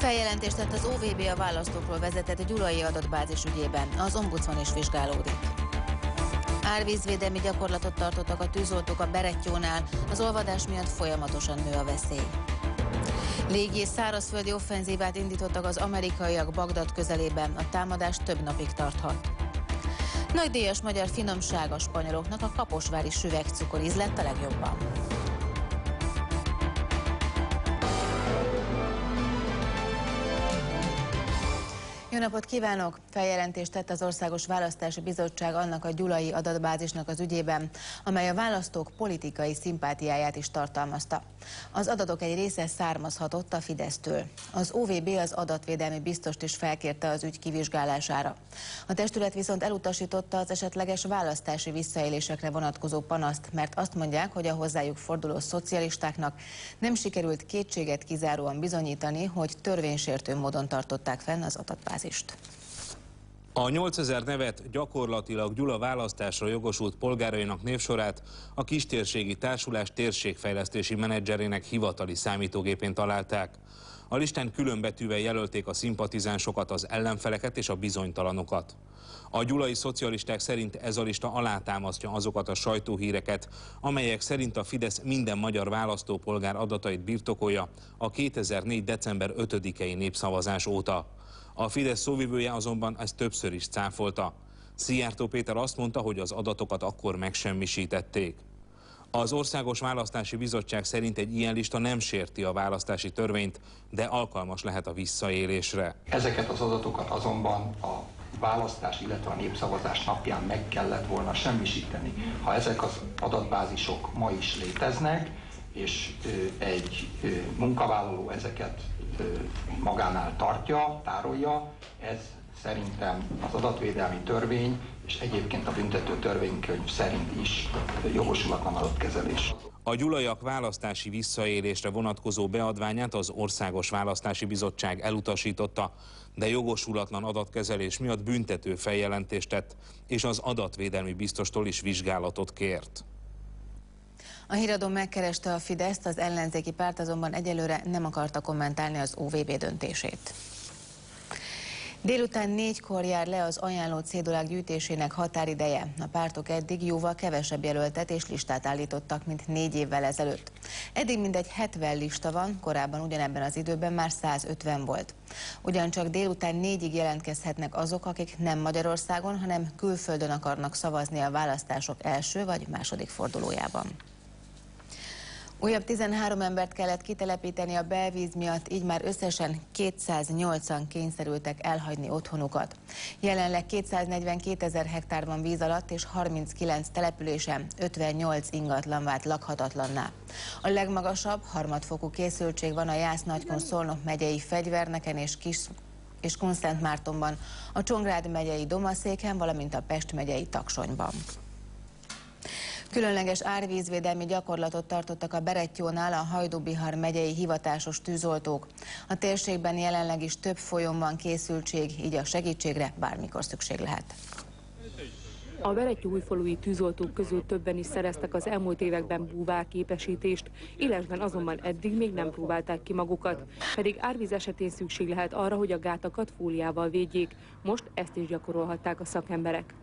Feljelentést tett az OVB a választókról vezetett gyulai adatbázis ügyében. Az ombudsman is vizsgálódik. Árvízvédelmi gyakorlatot tartottak a tűzoltók a Berettyónál, az olvadás miatt folyamatosan nő a veszély. Légi és szárazföldi offenzívát indítottak az amerikaiak Bagdad közelében, a támadás több napig tarthat. Nagydíjas magyar finomság a spanyoloknak, a kaposvári süvegcukor íz lett a legjobban. Jó napot kívánok! Feljelentést tett az Országos Választási Bizottság annak a gyulai adatbázisnak az ügyében, amely a választók politikai szimpátiáját is tartalmazta. Az adatok egy része származhatott a Fidesztől. Az OVB az adatvédelmi biztost is felkérte az ügy kivizsgálására. A testület viszont elutasította az esetleges választási visszaélésekre vonatkozó panaszt, mert azt mondják, hogy a hozzájuk forduló szocialistáknak nem sikerült kétséget kizáróan bizonyítani, hogy törvénysértő módon tartották fenn az adatbázist. A 8000 nevet gyakorlatilag Gyula választásra jogosult polgárainak névsorát a Kistérségi Társulás térségfejlesztési menedzserének hivatali számítógépén találták. A listán különbetűvel jelölték a szimpatizánsokat, az ellenfeleket és a bizonytalanokat. A gyulai szocialisták szerint ez a lista alátámasztja azokat a sajtóhíreket, amelyek szerint a Fidesz minden magyar választópolgár adatait birtokolja a 2004. december 5-i népszavazás óta. A Fidesz szóvivője azonban ezt többször is cáfolta. Szijjártó Péter azt mondta, hogy az adatokat akkor megsemmisítették. Az Országos Választási Bizottság szerint egy ilyen lista nem sérti a választási törvényt, de alkalmas lehet a visszaélésre. Ezeket az adatokat azonban a választás, illetve a népszavazás napján meg kellett volna semmisíteni. Ha ezek az adatbázisok ma is léteznek, és egy munkavállaló ezeket magánál tartja, tárolja, ez szerintem az adatvédelmi törvény és egyébként a büntető törvénykönyv szerint is jogosulatlan adatkezelés. A gyulaiak választási visszaélésre vonatkozó beadványát az Országos Választási Bizottság elutasította, de jogosulatlan adatkezelés miatt büntető feljelentést tett, és az adatvédelmi biztostól is vizsgálatot kért. A híradó megkereste a Fideszt, az ellenzéki párt azonban egyelőre nem akarta kommentálni az OVB döntését. Délután 4-kor jár le az ajánló cédulák gyűjtésének határideje. A pártok eddig jóval kevesebb jelöltet és listát állítottak, mint 4 évvel ezelőtt. Eddig mindegy 70 lista van, korábban ugyanebben az időben már 150 volt. Ugyancsak délután 4-ig jelentkezhetnek azok, akik nem Magyarországon, hanem külföldön akarnak szavazni a választások első vagy második fordulójában. Újabb 13 embert kellett kitelepíteni a belvíz miatt, így már összesen 208-an kényszerültek elhagyni otthonukat. Jelenleg 242 000 hektár van víz alatt, és 39 településen 58 ingatlan vált lakhatatlanná. A legmagasabb harmadfokú készültség van a Jász-Nagykun-Szolnok megyei Fegyverneken és Kunszentmártonban, a Csongrád megyei Domaszéken, valamint a Pest megyei Taksonyban. Különleges árvízvédelmi gyakorlatot tartottak a Berettyónál a Hajdú-Bihar megyei hivatásos tűzoltók. A térségben jelenleg is több folyón van készültség, így a segítségre bármikor szükség lehet. A Berettyó-újfalui tűzoltók közül többen is szereztek az elmúlt években búvárképesítést, élesben azonban eddig még nem próbálták ki magukat, pedig árvíz esetén szükség lehet arra, hogy a gátakat fóliával védjék. Most ezt is gyakorolhatták a szakemberek.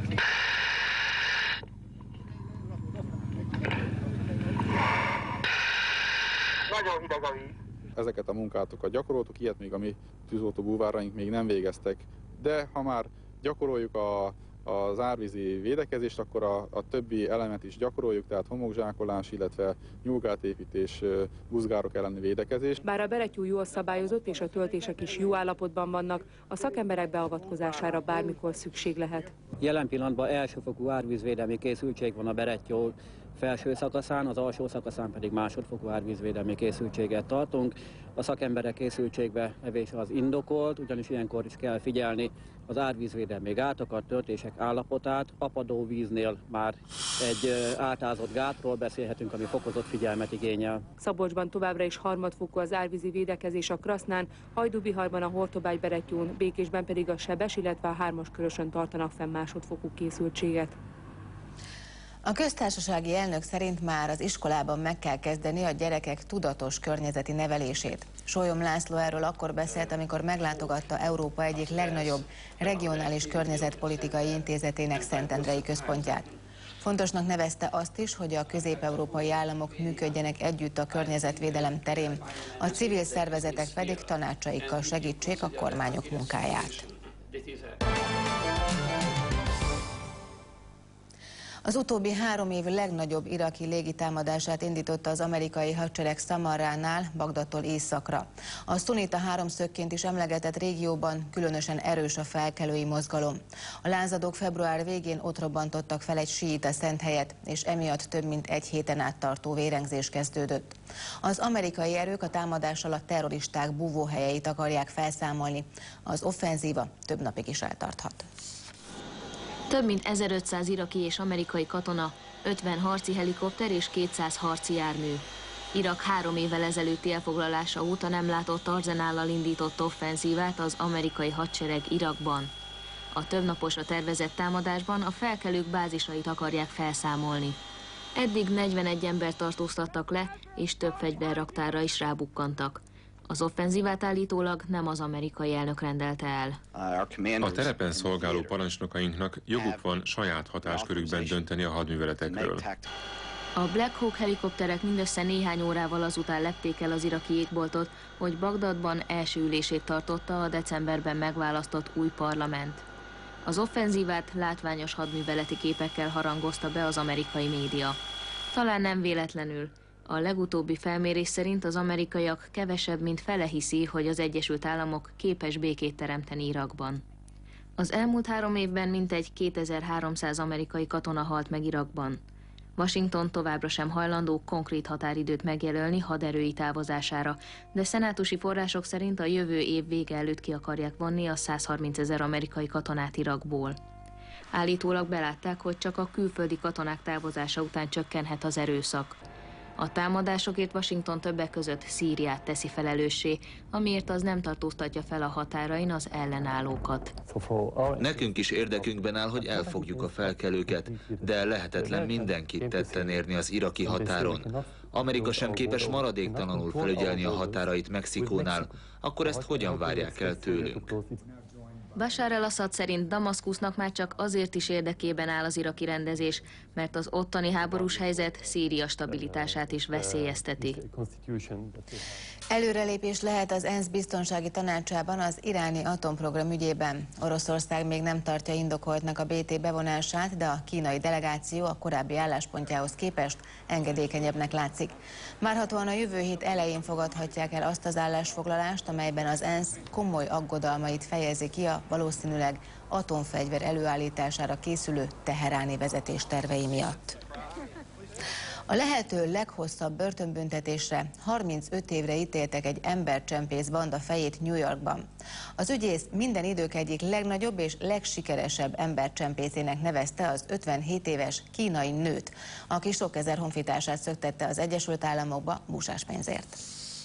Nagyon hideg a víz. Ezeket a munkátokat gyakoroltuk, ilyet még a mi tűzoltó búváraink még nem végeztek. De ha már gyakoroljuk az árvízi védekezést, akkor a többi elemet is gyakoroljuk, tehát homokzsákolás, illetve nyúlgátépítés, buzgárok elleni védekezés. Bár a Berettyó jól szabályozott és a töltések is jó állapotban vannak, a szakemberek beavatkozására bármikor szükség lehet. Jelen pillanatban elsőfokú árvízvédelmi készültség van a Berettyó felső szakaszán, az alsó szakaszán pedig másodfokú árvízvédelmi készültséget tartunk. A szakemberek készültségbe evése az indokolt, ugyanis ilyenkor is kell figyelni az árvízvédelmi gátakat, töltések állapotát. Apadóvíznél már egy átázott gátról beszélhetünk, ami fokozott figyelmet igényel. Szabolcsban továbbra is harmadfokú az árvízi védekezés a Krasznán, Hajdú-Biharban, a Hortobágy-Berettyón, Békésben pedig a Sebes, illetve a 3-as Körösön tartanak fenn másodfokú készültséget. A köztársasági elnök szerint már az iskolában meg kell kezdeni a gyerekek tudatos környezeti nevelését. Sólyom László erről akkor beszélt, amikor meglátogatta Európa egyik legnagyobb regionális környezetpolitikai intézetének Szentendrei központját. Fontosnak nevezte azt is, hogy a közép-európai államok működjenek együtt a környezetvédelem terén, a civil szervezetek pedig tanácsaikkal segítsék a kormányok munkáját. Az utóbbi 3 év legnagyobb iraki légitámadását indította az amerikai hadsereg Szamarránál, Bagdadtól északra. A szunita háromszögként is emlegetett régióban különösen erős a felkelői mozgalom. A lázadók február végén ott robbantottak fel egy síita szenthelyet, és emiatt több mint egy héten át tartó vérengzés kezdődött. Az amerikai erők a támadással a terroristák búvóhelyeit akarják felszámolni. Az offenzíva több napig is eltarthat. Több mint 1500 iraki és amerikai katona, 50 harci helikopter és 200 harci jármű. Irak 3 évvel ezelőtti elfoglalása óta nem látott arzenállal indított offenzívát az amerikai hadsereg Irakban. A többnaposra tervezett támadásban a felkelők bázisait akarják felszámolni. Eddig 41 embert tartóztattak le, és több fegyverraktárra is rábukkantak. Az offenzívát állítólag nem az amerikai elnök rendelte el. A terepen szolgáló parancsnokainknak joguk van saját hatáskörükben dönteni a hadműveletekről. A Black Hawk helikopterek mindössze néhány órával azután lepték el az iraki égboltot, hogy Bagdadban első ülését tartotta a decemberben megválasztott új parlament. Az offenzívát látványos hadműveleti képekkel harangozta be az amerikai média. Talán nem véletlenül. A legutóbbi felmérés szerint az amerikaiak kevesebb, mint fele hiszi, hogy az Egyesült Államok képes békét teremteni Irakban. Az elmúlt 3 évben mintegy 2300 amerikai katona halt meg Irakban. Washington továbbra sem hajlandó konkrét határidőt megjelölni haderői távozására, de szenátusi források szerint a jövő év vége előtt ki akarják vonni a 130 000 amerikai katonát Irakból. Állítólag belátták, hogy csak a külföldi katonák távozása után csökkenhet az erőszak. A támadásokért Washington többek között Szíriát teszi felelőssé, amiért az nem tartóztatja fel a határain az ellenállókat. Nekünk is érdekünkben áll, hogy elfogjuk a felkelőket, de lehetetlen mindenkit tetten érni az iraki határon. Amerika sem képes maradéktalanul felügyelni a határait Mexikónál, akkor ezt hogyan várják el tőlünk? Bashar al-Assad szerint Damaszkusznak már csak azért is érdekében áll az iraki rendezés, mert az ottani háborús helyzet Szíria stabilitását is veszélyezteti. Előrelépés lehet az ENSZ biztonsági tanácsában az iráni atomprogram ügyében. Oroszország még nem tartja indokoltnak a BT bevonását, de a kínai delegáció a korábbi álláspontjához képest engedékenyebbnek látszik. Várhatóan a jövő hét elején fogadhatják el azt az állásfoglalást, amelyben az ENSZ komoly aggodalmait fejezi ki a valószínűleg atomfegyver előállítására készülő teheráni vezetés tervei miatt. A lehető leghosszabb börtönbüntetésre 35 évre ítéltek egy embercsempész banda fejét New Yorkban. Az ügyész minden idők egyik legnagyobb és legsikeresebb embercsempészének nevezte az 57 éves kínai nőt, aki sok ezer honfitársát szöktette az Egyesült Államokba busáspénzért.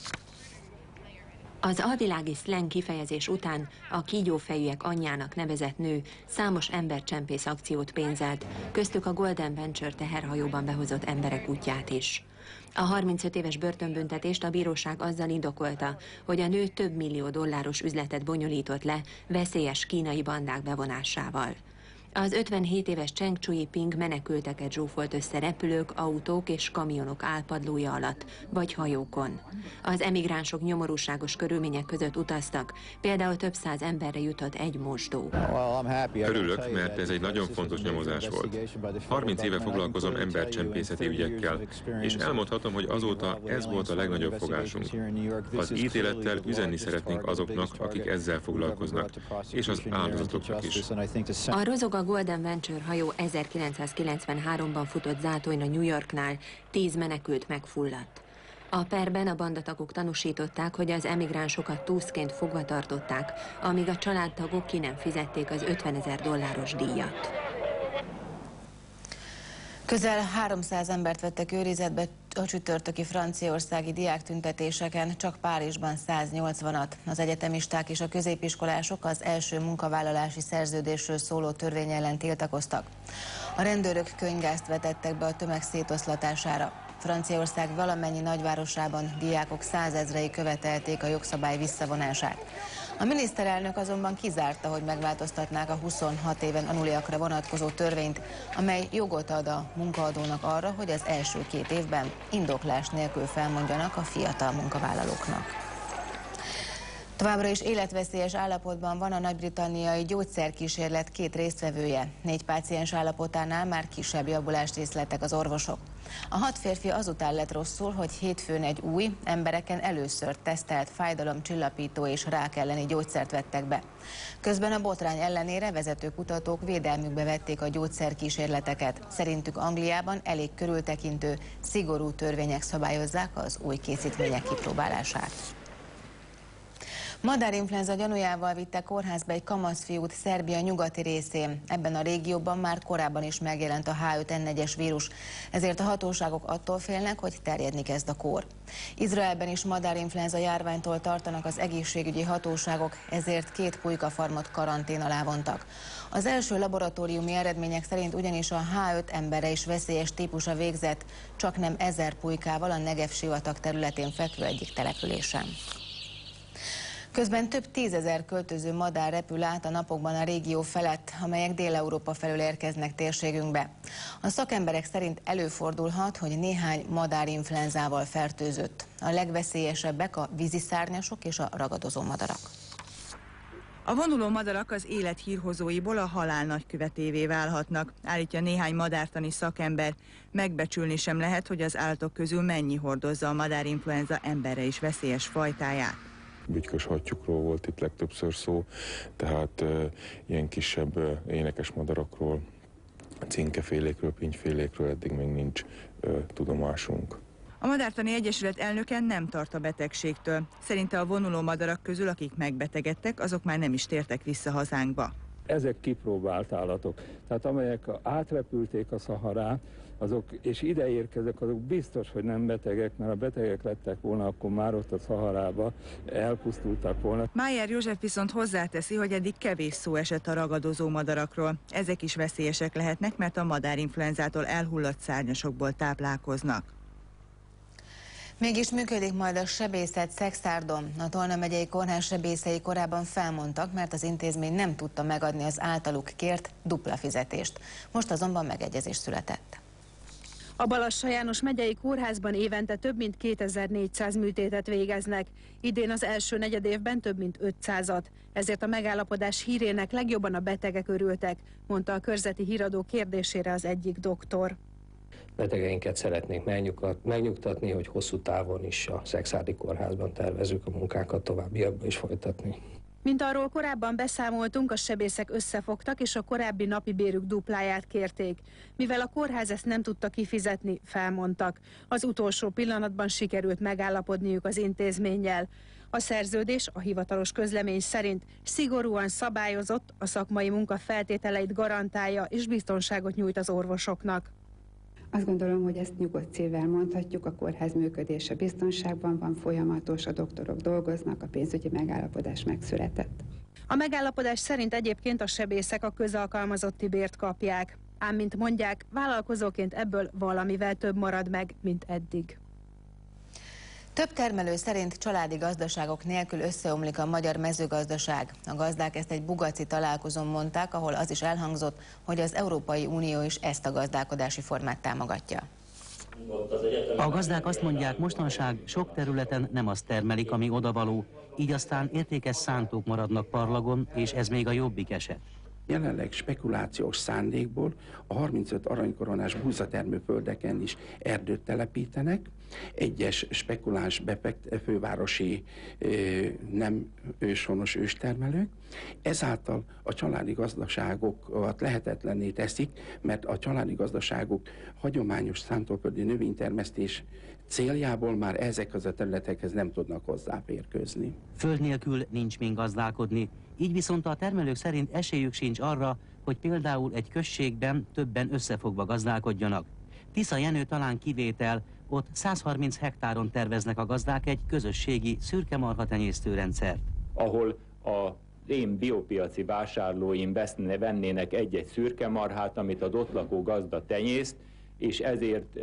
Az alvilági szleng kifejezés után a kígyófejűek anyjának nevezett nő számos embercsempész akciót pénzelt, köztük a Golden Venture teherhajóban behozott emberek útját is. A 35 éves börtönbüntetést a bíróság azzal indokolta, hogy a nő több millió dolláros üzletet bonyolított le veszélyes kínai bandák bevonásával. Az 57 éves Cheng Cui-ping menekülteket zsúfolt össze repülők, autók és kamionok álpadlója alatt, vagy hajókon. Az emigránsok nyomorúságos körülmények között utaztak, például több száz emberre jutott egy mosdó. Örülök, mert ez egy nagyon fontos nyomozás volt. 30 éve foglalkozom embercsempészeti ügyekkel, és elmondhatom, hogy azóta ez volt a legnagyobb fogásunk. Az ítélettel üzenni szeretnénk azoknak, akik ezzel foglalkoznak, és az áldozatoknak is. A Golden Venture hajó 1993-ban futott zátonyra New Yorknál, 10 menekült megfulladt. A perben a bandatagok tanúsították, hogy az emigránsokat túszként fogva tartották, amíg a családtagok ki nem fizették az $50 000 díjat. Közel 300 embert vettek őrizetbe a csütörtöki franciaországi diáktüntetéseken, csak Párizsban 180-at. Az egyetemisták és a középiskolások az első munkavállalási szerződésről szóló törvény ellen tiltakoztak. A rendőrök könyvgázt vetettek be a tömeg szétoszlatására. Franciaország valamennyi nagyvárosában diákok 100 000-ei követelték a jogszabály visszavonását. A miniszterelnök azonban kizárta, hogy megváltoztatnák a 26 éven aluliakra vonatkozó törvényt, amely jogot ad a munkaadónak arra, hogy az első 2 évben indoklás nélkül felmondjanak a fiatal munkavállalóknak. Továbbra is életveszélyes állapotban van a nagy-britanniai gyógyszerkísérlet 2 résztvevője. 4 páciens állapotánál már kisebb javulást észleltek az orvosok. A 6 férfi azután lett rosszul, hogy hétfőn egy új, embereken először tesztelt fájdalomcsillapító és rák elleni gyógyszert vettek be. Közben a botrány ellenére vezető kutatók védelmükbe vették a gyógyszerkísérleteket. Szerintük Angliában elég körültekintő, szigorú törvények szabályozzák az új készítmények kipróbálását. Madárinfluenza gyanújával vitte kórházba egy kamaszfiút Szerbia nyugati részén. Ebben a régióban már korábban is megjelent a H5N1-es vírus, ezért a hatóságok attól félnek, hogy terjedni kezd a kór. Izraelben is madárinfluenza járványtól tartanak az egészségügyi hatóságok, ezért 2 pulykafarmot karantén alá vontak. Az első laboratóriumi eredmények szerint ugyanis a H5 emberre is veszélyes típusa végzett, csaknem 1000 pulykával a Negev sivatag területén fekvő egyik településen. Közben több 10 000 költöző madár repül át a napokban a régió felett, amelyek Dél-Európa felől érkeznek térségünkbe. A szakemberek szerint előfordulhat, hogy néhány madárinfluenzával fertőzött. A legveszélyesebbek a víziszárnyasok és a ragadozó madarak. A vonuló madarak az élet hírhozóiból a halál nagykövetévé válhatnak, állítja néhány madártani szakember. Megbecsülni sem lehet, hogy az állatok közül mennyi hordozza a madárinfluenza emberre is veszélyes fajtáját. Bütykös hattyúkról volt itt legtöbbször szó, tehát ilyen kisebb énekes madarakról, cinkefélékről, pintyfélékről eddig még nincs tudomásunk. A Madártani Egyesület elnöke nem tart a betegségtől. Szerinte a vonuló madarak közül, akik megbetegedtek, azok már nem is tértek vissza hazánkba. Ezek kipróbált állatok, tehát amelyek átrepülték a Szaharát, azok, és ide érkezek, azok biztos, hogy nem betegek, mert ha betegek lettek volna, akkor már ott a Szaharába elpusztultak volna. Májer József viszont hozzáteszi, hogy eddig kevés szó esett a ragadozó madarakról. Ezek is veszélyesek lehetnek, mert a madárinfluenzától elhullott szárnyasokból táplálkoznak. Mégis működik majd a sebészet Szexárdon. A Tolna megyei kórház sebészei korábban felmondtak, mert az intézmény nem tudta megadni az általuk kért dupla fizetést. Most azonban megegyezés született. A Balassa János megyei kórházban évente több mint 2400 műtétet végeznek. Idén az első negyedévben több mint 500-at. Ezért a megállapodás hírének legjobban a betegek örültek, mondta a Körzeti Híradó kérdésére az egyik doktor. Betegeinket szeretnénk megnyugtatni, hogy hosszú távon is a Szexárdi kórházban tervezzük a munkákat továbbiakban is folytatni. Mint arról korábban beszámoltunk, a sebészek összefogtak, és a korábbi napi bérük dupláját kérték. Mivel a kórház ezt nem tudta kifizetni, felmondtak. Az utolsó pillanatban sikerült megállapodniuk az intézménnyel. A szerződés a hivatalos közlemény szerint szigorúan szabályozott, a szakmai munka feltételeit garantálja és biztonságot nyújt az orvosoknak. Azt gondolom, hogy ezt nyugodt szívvel mondhatjuk, a kórház működése biztonságban van, folyamatos, a doktorok dolgoznak, a pénzügyi megállapodás megszületett. A megállapodás szerint egyébként a sebészek a közalkalmazotti bért kapják. Ám, mint mondják, vállalkozóként ebből valamivel több marad meg, mint eddig. Több termelő szerint családi gazdaságok nélkül összeomlik a magyar mezőgazdaság. A gazdák ezt egy bugaci találkozón mondták, ahol az is elhangzott, hogy az Európai Unió is ezt a gazdálkodási formát támogatja. A gazdák azt mondják, mostanság sok területen nem azt termelik, ami odavaló, így aztán értékes szántók maradnak parlagon, és ez még a jobbik eset. Jelenleg spekulációs szándékból a 35 aranykoronás búzatermő földeken is erdőt telepítenek. Egyes spekuláns fővárosi nem őshonos őstermelők. Ezáltal a családi gazdaságokat lehetetlenné teszik, mert a családi gazdaságok hagyományos szántóföldi növénytermesztés céljából már ezekhez a területekhez nem tudnak hozzáférkőzni. Föld nélkül nincs min gazdálkodni, így viszont a termelők szerint esélyük sincs arra, hogy például egy községben többen összefogva gazdálkodjanak. Tisza Jenő talán kivétel, ott 130 hektáron terveznek a gazdák egy közösségi szürkemarha tenyésztőrendszert. Ahol a én biopiaci vásárlóim vennének egy-egy szürke marhát, amit az ott lakó gazda tenyészt, és ezért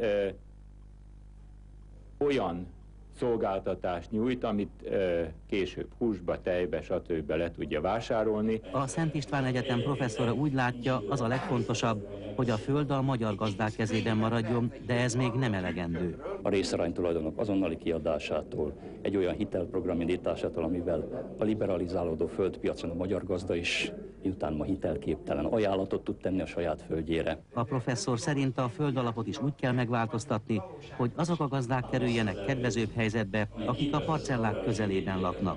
olyan szolgáltatást nyújt, amit később húsba, tejbe, stb. Le tudja vásárolni. A Szent István Egyetem professzora úgy látja, az a legfontosabb, hogy a föld a magyar gazdák kezében maradjon, de ez még nem elegendő. A részaránytulajdonok azonnali kiadásától, egy olyan hitelprogram indításától, amivel a liberalizálódó földpiacon a magyar gazda is, miután ma hitelképtelen, ajánlatot tud tenni a saját földjére. A professzor szerint a földalapot is úgy kell megváltoztatni, hogy azok a gazdák kerüljenek kedvezőbb helyzetbe, akik a parcellák közelében laknak.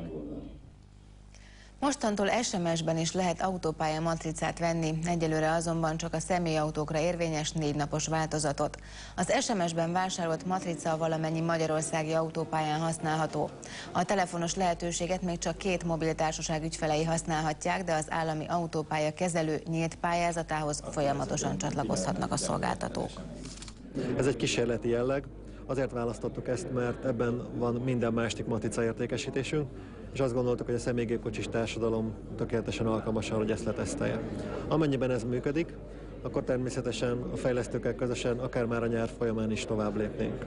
Mostantól SMS-ben is lehet autópálya matricát venni, egyelőre azonban csak a személyautókra érvényes 4 napos változatot. Az SMS-ben vásárolt matrica valamennyi magyarországi autópályán használható. A telefonos lehetőséget még csak 2 mobiltársaság ügyfelei használhatják, de az állami autópálya kezelő nyílt pályázatához folyamatosan csatlakozhatnak a szolgáltatók. Ez egy kísérleti jelleg. Azért választottuk ezt, mert ebben van minden másik matrica értékesítésünk, és azt gondoltuk, hogy a személygépkocsis társadalom tökéletesen alkalmas arra, hogy ezt letesztelje. Amennyiben ez működik, akkor természetesen a fejlesztőkkel közösen akár már a nyár folyamán is tovább lépnénk.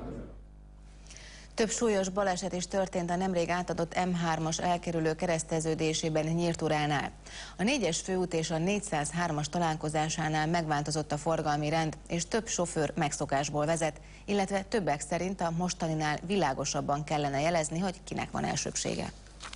Több súlyos baleset is történt a nemrég átadott M3-as elkerülő kereszteződésében Nyírturánál. A 4-es főút és a 403-as találkozásánál megváltozott a forgalmi rend, és több sofőr megszokásból vezet, illetve többek szerint a mostaninál világosabban kellene jelezni, hogy kinek van elsőbbsége.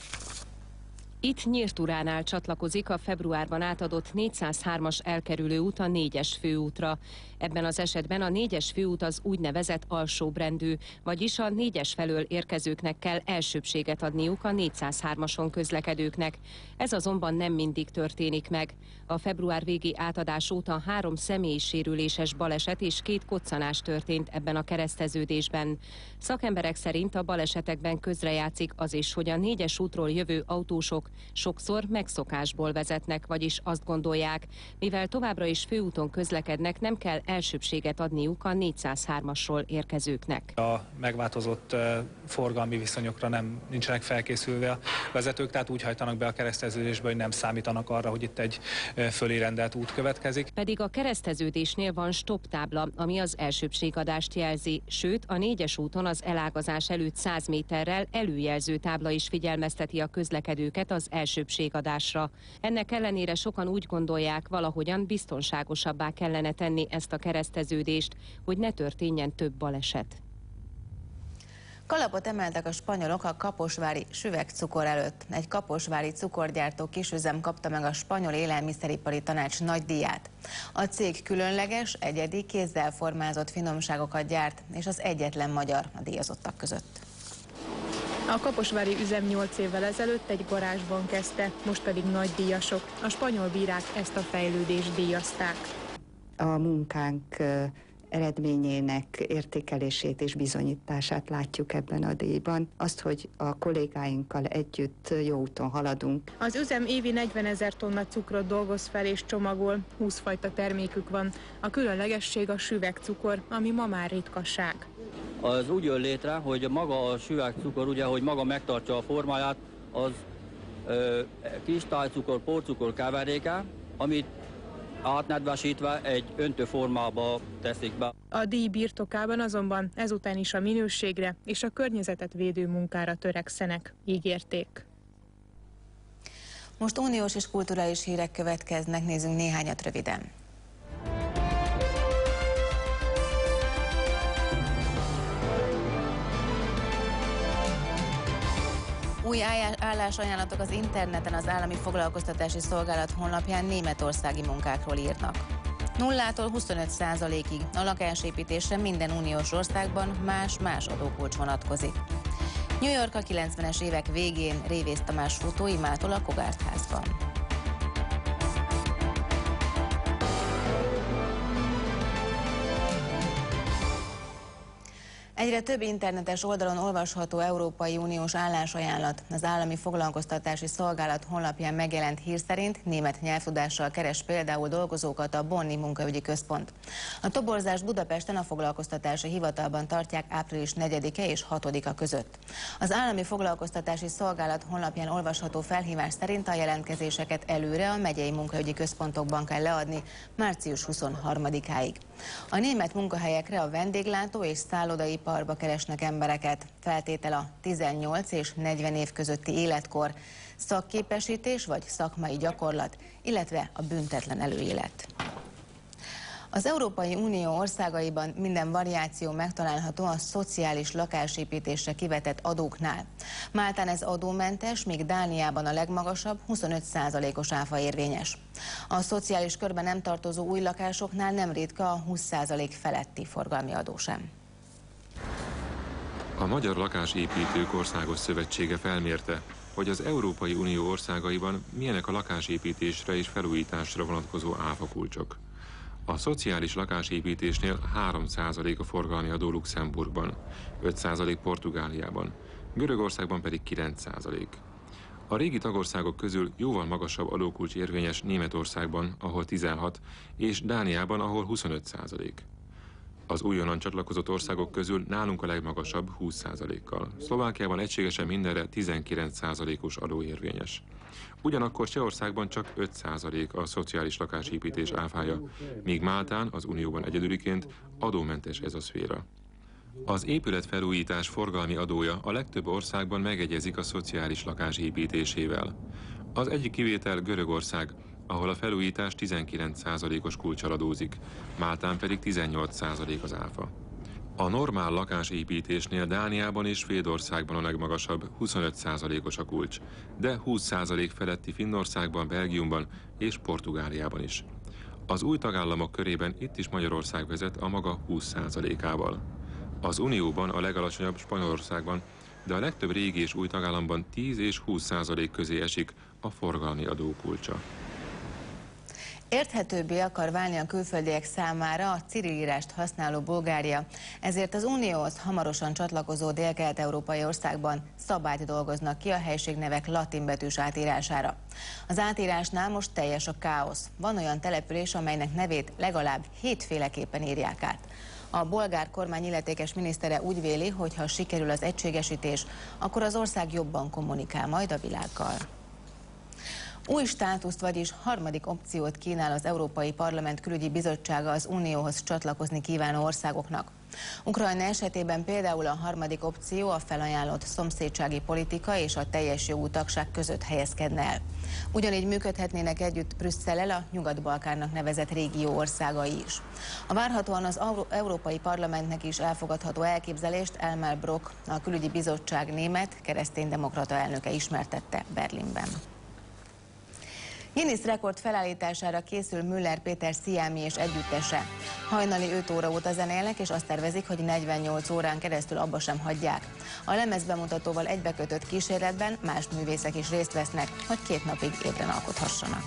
Itt Nyírturánál csatlakozik a februárban átadott 403-as elkerülő út a 4-es főútra. Ebben az esetben a 4-es főút az úgynevezett alsóbrendű, vagyis a 4-es felől érkezőknek kell elsőbbséget adniuk a 403-ason közlekedőknek. Ez azonban nem mindig történik meg. A február végi átadás óta 3 személysérüléses baleset és 2 koccanás történt ebben a kereszteződésben. Szakemberek szerint a balesetekben közrejátszik az is, hogy a 4-es útról jövő autósok sokszor megszokásból vezetnek, vagyis azt gondolják, mivel továbbra is főúton közlekednek, nem kell elsőbbséget adniuk a 403-asról érkezőknek. A megváltozott forgalmi viszonyokra nincsenek felkészülve a vezetők, tehát úgy hajtanak be a kereszteződésbe, hogy nem számítanak arra, hogy itt egy fölé rendelt út következik. Pedig a kereszteződésnél van stop tábla, ami az elsőbbségadást jelzi, sőt a 4-es úton az elágazás előtt 100 méterrel előjelző tábla is figyelmezteti a közlekedőket az elsőbbségadásra. Ennek ellenére sokan úgy gondolják, valahogyan biztonságosabbá kellene tenni ezt a kereszteződést, hogy ne történjen több baleset. Kalapot emeltek a spanyolok a kaposvári süvegcukor előtt. Egy kaposvári cukorgyártó kisüzem kapta meg a Spanyol Élelmiszeripari Tanács nagydíját. A cég különleges, egyedi, kézzel formázott finomságokat gyárt, és az egyetlen magyar a díjazottak között. A kaposvári üzem 8 évvel ezelőtt egy garázsban kezdte, most pedig nagydíjasok. A spanyol bírák ezt a fejlődést díjazták. A munkánk eredményének értékelését és bizonyítását látjuk ebben a díjban. Azt, hogy a kollégáinkkal együtt jó úton haladunk. Az üzem évi 40 000 tonna cukrot dolgoz fel és csomagol, 20 fajta termékük van. A különlegesség a süvegcukor, ami ma már ritkaság. Az úgy jön létre, hogy maga a süvegcukor, ugye, hogy maga megtartja a formáját, az kristálycukor, porcukor keveréke, amit átnedvesítve egy öntőformába teszik be. A díj birtokában azonban ezután is a minőségre és a környezetet védő munkára törekszenek, ígérték. Most uniós és kulturális hírek következnek, nézzünk néhányat röviden. Új állásajánlatok az interneten az Állami Foglalkoztatási Szolgálat honlapján németországi munkákról írnak. 0-tól 25%-ig a lakásépítésre minden uniós országban más-más adókulcs vonatkozik. New York a 90-es évek végén Révész Tamás futóimától a Kogart házban. Egyre több internetes oldalon olvasható Európai Uniós állásajánlat. Az Állami Foglalkoztatási Szolgálat honlapján megjelent hír szerint német nyelvtudással keres például dolgozókat a Bonni Munkaügyi Központ. A toborzást Budapesten a Foglalkoztatási Hivatalban tartják április 4-e és 6-a között. Az Állami Foglalkoztatási Szolgálat honlapján olvasható felhívás szerint a jelentkezéseket előre a megyei munkaügyi központokban kell leadni március 23-áig. A német munkahelyekre a vendéglátó és szállodaiparba keresnek embereket. Feltétel a 18 és 40 év közötti életkor, szakképesítés vagy szakmai gyakorlat, illetve a büntetlen előélet. Az Európai Unió országaiban minden variáció megtalálható a szociális lakásépítésre kivetett adóknál. Máltán ez adómentes, míg Dániában a legmagasabb 25%-os áfa érvényes. A szociális körben nem tartozó új lakásoknál nem ritka a 20% feletti forgalmi adó sem. A Magyar Lakásépítők Országos Szövetsége felmérte, hogy az Európai Unió országaiban milyenek a lakásépítésre és felújításra vonatkozó áfakulcsok. A szociális lakásépítésnél 3% a forgalmi adó Luxemburgban, 5% Portugáliában, Görögországban pedig 9%. A régi tagországok közül jóval magasabb adókulcs érvényes Németországban, ahol 16, és Dániában, ahol 25%. Az újonnan csatlakozott országok közül nálunk a legmagasabb 20%-kal. Szlovákiában egységesen mindenre 19%-os adó érvényes. Ugyanakkor Csehországban csak 5% a szociális lakásépítés áfája, míg Máltán, az Unióban egyedüliként adómentes ez a szféra. Az épületfelújítás forgalmi adója a legtöbb országban megegyezik a szociális lakás építésével. Az egyik kivétel Görögország, ahol a felújítás 19%-os kulccsal adózik, Máltán pedig 18% az áfa. A normál lakásépítésnél Dániában és Svédországban a legmagasabb 25%-os a kulcs, de 20% feletti Finnországban, Belgiumban és Portugáliában is. Az új tagállamok körében itt is Magyarország vezet a maga 20%-ával. Az Unióban a legalacsonyabb Spanyolországban, de a legtöbb régi és új tagállamban 10 és 20% közé esik a forgalmi adó kulcsa. Érthetőbbé akar válni a külföldiek számára a cirilírást használó Bulgária, ezért az Unióhoz hamarosan csatlakozó délkelet-európai országban szabályt dolgoznak ki a helységnevek latinbetűs átírására. Az átírásnál most teljes a káosz. Van olyan település, amelynek nevét legalább 7 féleképpen írják át. A bolgár kormány illetékes minisztere úgy véli, hogy ha sikerül az egységesítés, akkor az ország jobban kommunikál majd a világgal. Új státuszt, vagyis harmadik opciót kínál az Európai Parlament Külügyi Bizottsága az Unióhoz csatlakozni kívánó országoknak. Ukrajna esetében például a harmadik opció a felajánlott szomszédsági politika és a teljes jogú tagság között helyezkedne el. Ugyanígy működhetnének együtt Brüsszellel a Nyugat-Balkánnak nevezett régió országai is. A várhatóan az Európai Parlamentnek is elfogadható elképzelést Elmar Brok, a Külügyi Bizottság német kereszténydemokrata elnöke ismertette Berlinben. Guinness rekord felállítására készül Müller Péter Sziámi és együttese. Hajnali 5 óra óta zenélnek, és azt tervezik, hogy 48 órán keresztül abba sem hagyják. A lemezbemutatóval egybekötött kísérletben más művészek is részt vesznek, hogy 2 napig ébren alkothassanak.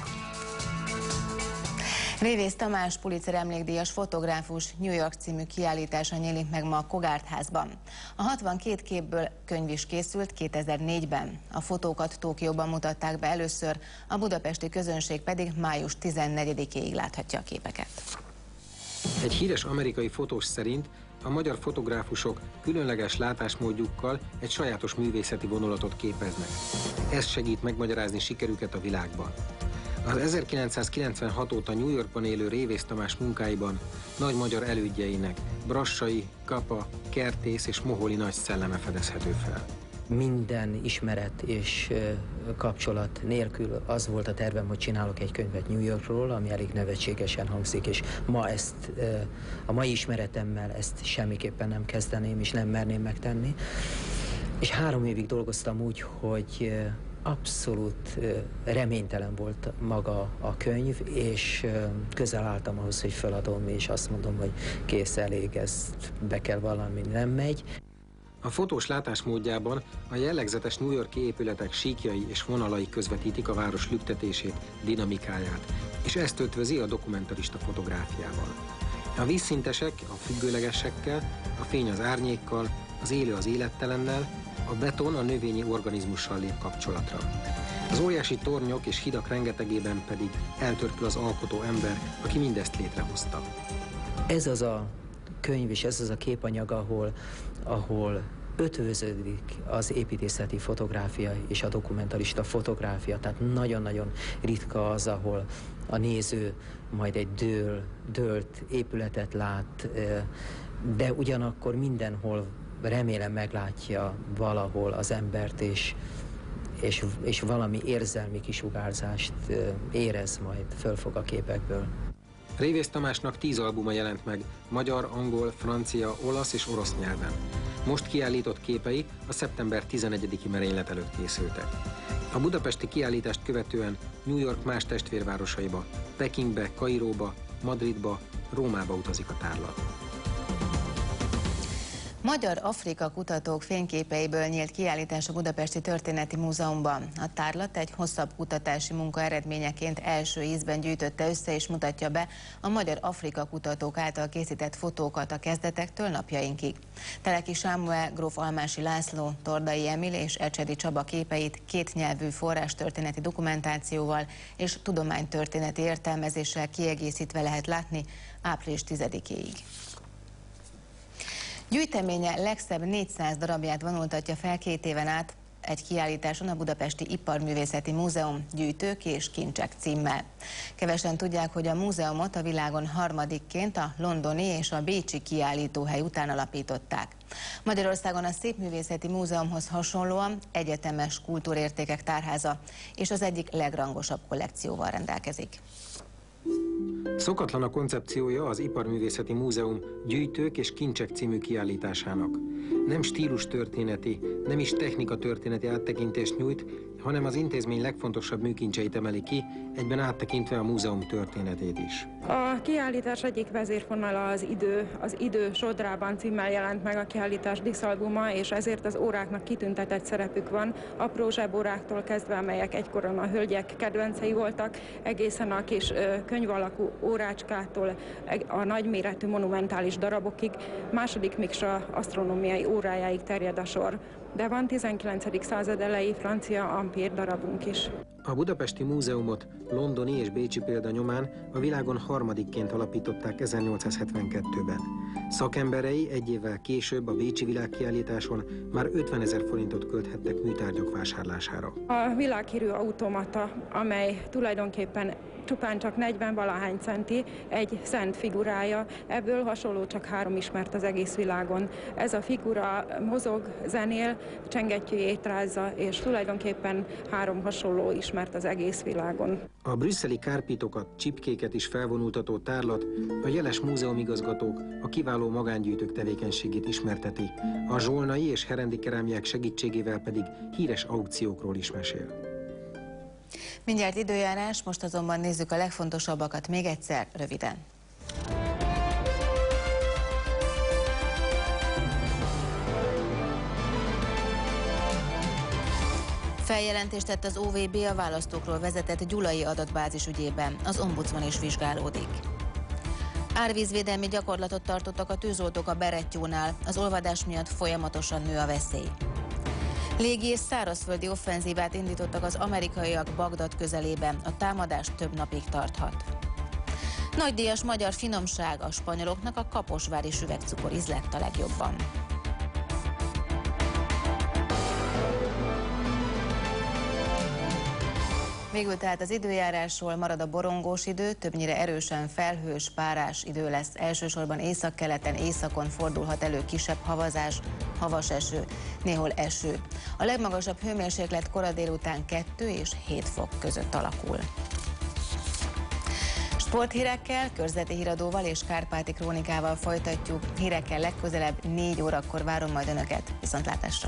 Révész Tamás Pulitzer emlékdíjas fotográfus New York című kiállítása nyílik meg ma a Kogart házban. A 62 képből könyv is készült 2004-ben. A fotókat Tokióban mutatták be először, a budapesti közönség pedig május 14-éig láthatja a képeket. Egy híres amerikai fotós szerint a magyar fotográfusok különleges látásmódjukkal egy sajátos művészeti vonulatot képeznek. Ez segít megmagyarázni sikerüket a világban. Az 1996 óta New Yorkban élő Révész Tamás munkáiban nagy magyar elődjeinek, Brassai, Kapa, Kertész és Moholi nagy szelleme fedezhető fel. Minden ismeret és kapcsolat nélkül az volt a tervem, hogy csinálok egy könyvet New Yorkról, ami elég nevetségesen hangzik, és ma a mai ismeretemmel ezt semmiképpen nem kezdeném, és nem merném megtenni. És 3 évig dolgoztam úgy, hogy abszolút reménytelen volt maga a könyv, és közel álltam ahhoz, hogy feladom, és azt mondom, hogy kész, elég, ezt be kell vallani, nem megy. A fotós látásmódjában a jellegzetes New York-i épületek síkjai és vonalai közvetítik a város lüktetését, dinamikáját, és ezt ötvözi a dokumentarista fotográfiával. A vízszintesek a függőlegesekkel, a fény az árnyékkal, az élő az élettelennel, a beton a növényi organizmussal lép kapcsolatra. Az óriási tornyok és hidak rengetegében pedig eltörpül az alkotó ember, aki mindezt létrehozta. Ez az a könyv és ez az a képanyag, ahol ötvöződik az építészeti fotográfia és a dokumentarista fotográfia. Tehát nagyon-nagyon ritka az, ahol a néző majd egy dőlt épületet lát, de ugyanakkor mindenhol remélem meglátja valahol az embert, és valami érzelmi kisugárzást érez, majd fölfog a képekből. Révész Tamásnak 10 albuma jelent meg, magyar, angol, francia, olasz és orosz nyelven. Most kiállított képei a szeptember 11-i merénylet előtt készültek. A budapesti kiállítást követően New York más testvérvárosaiba, Pekingbe, Kairóba, Madridba, Rómába utazik a tárlat. Magyar-Afrika kutatók fényképeiből nyílt kiállítás a Budapesti Történeti Múzeumban. A tárlat egy hosszabb kutatási munka eredményeként első ízben gyűjtötte össze és mutatja be a magyar-Afrika kutatók által készített fotókat a kezdetektől napjainkig. Teleki Sámuel, Gróf Almási László, Tordai Emil és Ecsedi Csaba képeit kétnyelvű forrástörténeti dokumentációval és tudománytörténeti értelmezéssel kiegészítve lehet látni április 10-ig. Gyűjteménye legszebb 400 darabját vonultatja fel 2 éven át egy kiállításon a Budapesti Iparművészeti Múzeum Gyűjtők és kincsek címmel. Kevesen tudják, hogy a múzeumot a világon harmadikként a londoni és a bécsi kiállítóhely után alapították. Magyarországon a Szépművészeti Múzeumhoz hasonlóan egyetemes kultúrértékek tárháza és az egyik legrangosabb kollekcióval rendelkezik. Szokatlan a koncepciója az Iparművészeti Múzeum Gyűjtők és kincsek című kiállításának. Nem stílustörténeti, nem is technikatörténeti áttekintést nyújt, hanem az intézmény legfontosabb műkincseit emeli ki, egyben áttekintve a múzeum történetét is. A kiállítás egyik vezérfonala az idő sodrában címmel jelent meg a kiállítás díszalbuma, és ezért az óráknak kitüntetett szerepük van, apró zsebóráktól kezdve, amelyek egykoron a hölgyek kedvencei voltak, egészen a kis könyv alakú órácskától a nagyméretű monumentális darabokig, második Miksa asztronómiai órájáig terjed a sor. De van 19. század elejé francia ampér darabunk is. A Budapesti Múzeumot londoni és bécsi példa nyomán a világon harmadikként alapították 1872-ben. Szakemberei egy évvel később a bécsi világkiállításon már 50 000 forintot költhettek műtárgyak vásárlására. A világhírű automata, amely tulajdonképpen csupán csak 40-valahány centi, egy szent figurája, ebből hasonló csak 3 ismert az egész világon. Ez a figura mozog, zenél, csengettyűjét rázza, és tulajdonképpen 3 hasonló ismert az egész világon. A brüsszeli kárpitokat, csipkéket is felvonultató tárlat a jeles múzeumigazgatók, a kiváló magángyűjtők tevékenységét ismerteti, a zsolnai és herendi kerámiák segítségével pedig híres aukciókról is mesél. Mindjárt időjárás, most azonban nézzük a legfontosabbakat még egyszer, röviden. Feljelentést tett az OVB a választókról vezetett gyulai adatbázis ügyében, az ombudsman is vizsgálódik. Árvízvédelmi gyakorlatot tartottak a tűzoltók a Berettyónál, az olvadás miatt folyamatosan nő a veszély. Légi és szárazföldi offenzívát indítottak az amerikaiak Bagdad közelében, a támadás több napig tarthat. Nagydíjas magyar finomság, a spanyoloknak a kaposvári süvegcukor ízlett a legjobban. Végül tehát az időjárásról marad a borongós idő, többnyire erősen felhős, párás idő lesz. Elsősorban északkeleten, északon fordulhat elő kisebb havazás, havas eső, néhol eső. A legmagasabb hőmérséklet kora délután 2 és 7 fok között alakul. Sporthírekkel, körzeti híradóval és Kárpáti krónikával folytatjuk. Hírekkel legközelebb 4 órakor várom majd Önöket. Viszontlátásra!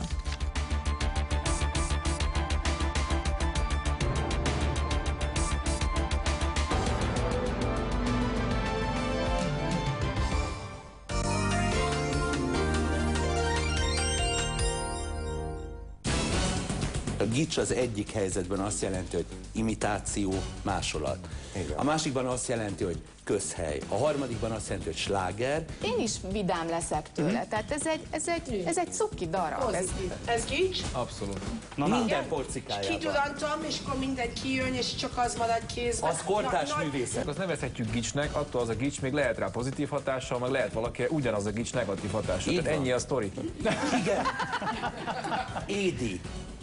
gics az egyik helyzetben azt jelenti, hogy imitáció, másolat. A másikban azt jelenti, hogy közhely. A harmadikban azt jelenti, hogy sláger. Én is vidám leszek tőle, tehát ez egy cuki darab. Ez gics? Abszolút. Minden porcikájában. Kidudantom, és akkor mindegy kijön, és csak az marad kézben. Az kortárs művészet. Azt nevezhetjük gicsnek, attól az a gics még lehet rá pozitív hatással, meg lehet valaki ugyanaz a gics negatív hatással. Tehát ennyi a sztori. Igen. Édi.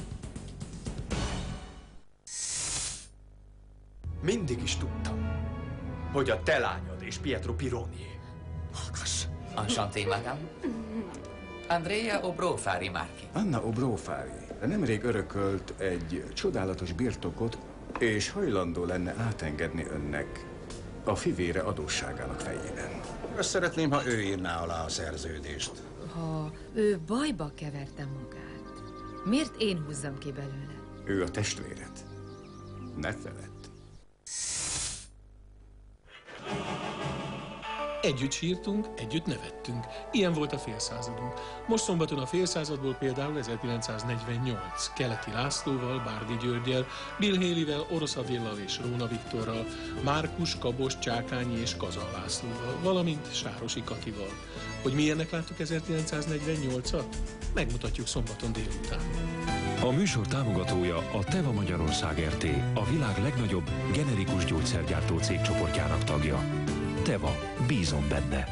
Mindig is tudtam, hogy a te lányod és Pietro Pironi. Hallgass! Enchanté, madame. Andrea Obrofari Marchi. Anna Obrofari nemrég örökölt egy csodálatos birtokot, és hajlandó lenne átengedni önnek a fivére adósságának fejében. Azt szeretném, ha ő írná alá a szerződést. Ha ő bajba keverte magát, miért én húzzam ki belőle? Ő a testvéred. Ne feledd. Együtt sírtunk, együtt nevettünk. Ilyen volt a félszázadunk. Most szombaton a félszázadból például 1948. Keleti Lászlóval, Bárdi Györgyel, Bill Haleyvel, Orosz Adéllal és Róna Viktorral, Márkus, Kabos, Csákányi és Kazal Lászlóval, valamint Sárosi Katival. Hogy milyennek láttuk 1948-at? Megmutatjuk szombaton délután. A műsor támogatója a Teva Magyarország RT, a világ legnagyobb generikus gyógyszergyártó cégcsoportjának tagja. Teva, bízom benne.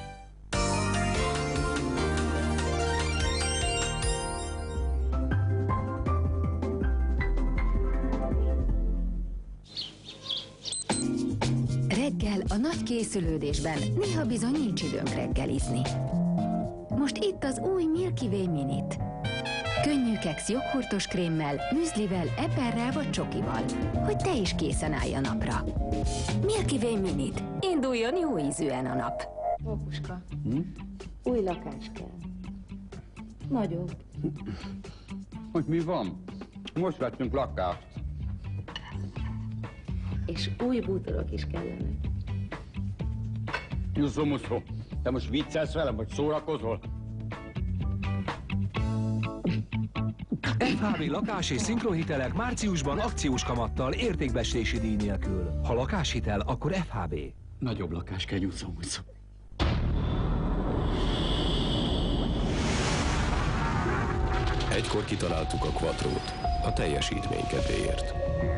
Reggel a nagy készülődésben néha bizony nincs időnk reggelizni. Most itt az új Milky Way Minit. Könnyű keksz joghurtos krémmel, müzlivel, eperrel vagy csokival, hogy te is készen állj a napra. Milky Way Minit. Induljon jó ízűen a nap. Apuska, új lakás kell. Nagyobb. Hogy mi van? Most vettünk lakást. És új bútorok is kellenek. Jusszó-musszó, te most viccelsz velem, vagy szórakozol? FHB lakás és szinkrohitelek márciusban akciós kamattal, értékbecslési díj nélkül. Ha lakáshitel, akkor FHB. Nagyobb lakás kell, Jusszó-musszó. Egykor kitaláltuk a Quattrót a teljesítmény kedvéért.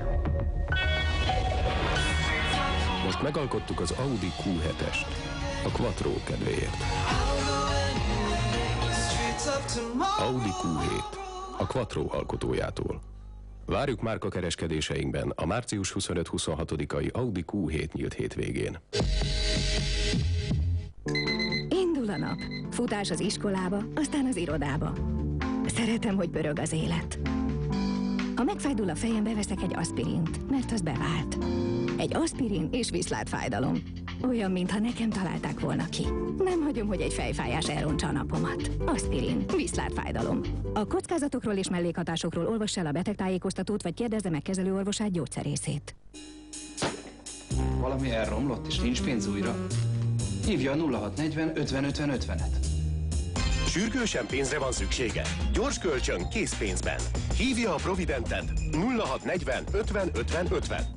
Most megalkottuk az Audi Q7-est a Quattro kedvéért. Audi Q7 a Quattro alkotójától. Várjuk márkakereskedéseinkben a március 25-26-ai Audi Q7 nyílt hétvégén. Indul a nap. Futás az iskolába, aztán az irodába. Szeretem, hogy pörög az élet. Ha megfájdul a fejem, beveszek egy aspirint, mert az bevált. Egy aspirin és viszlátfájdalom. Olyan, mintha nekem találták volna ki. Nem hagyom, hogy egy fejfájás elrontsa a napomat. Aspirin, viszlátfájdalom. A kockázatokról és mellékhatásokról olvass el a betegtájékoztatót, vagy kérdezze meg kezelőorvosát, gyógyszerészét. Valami elromlott, és nincs pénz újra? Hívja a 0640 50 50 50-et. Sürgősen pénzre van szüksége? Gyors kölcsön készpénzben. Hívja a Providentet 0640 50 50 50.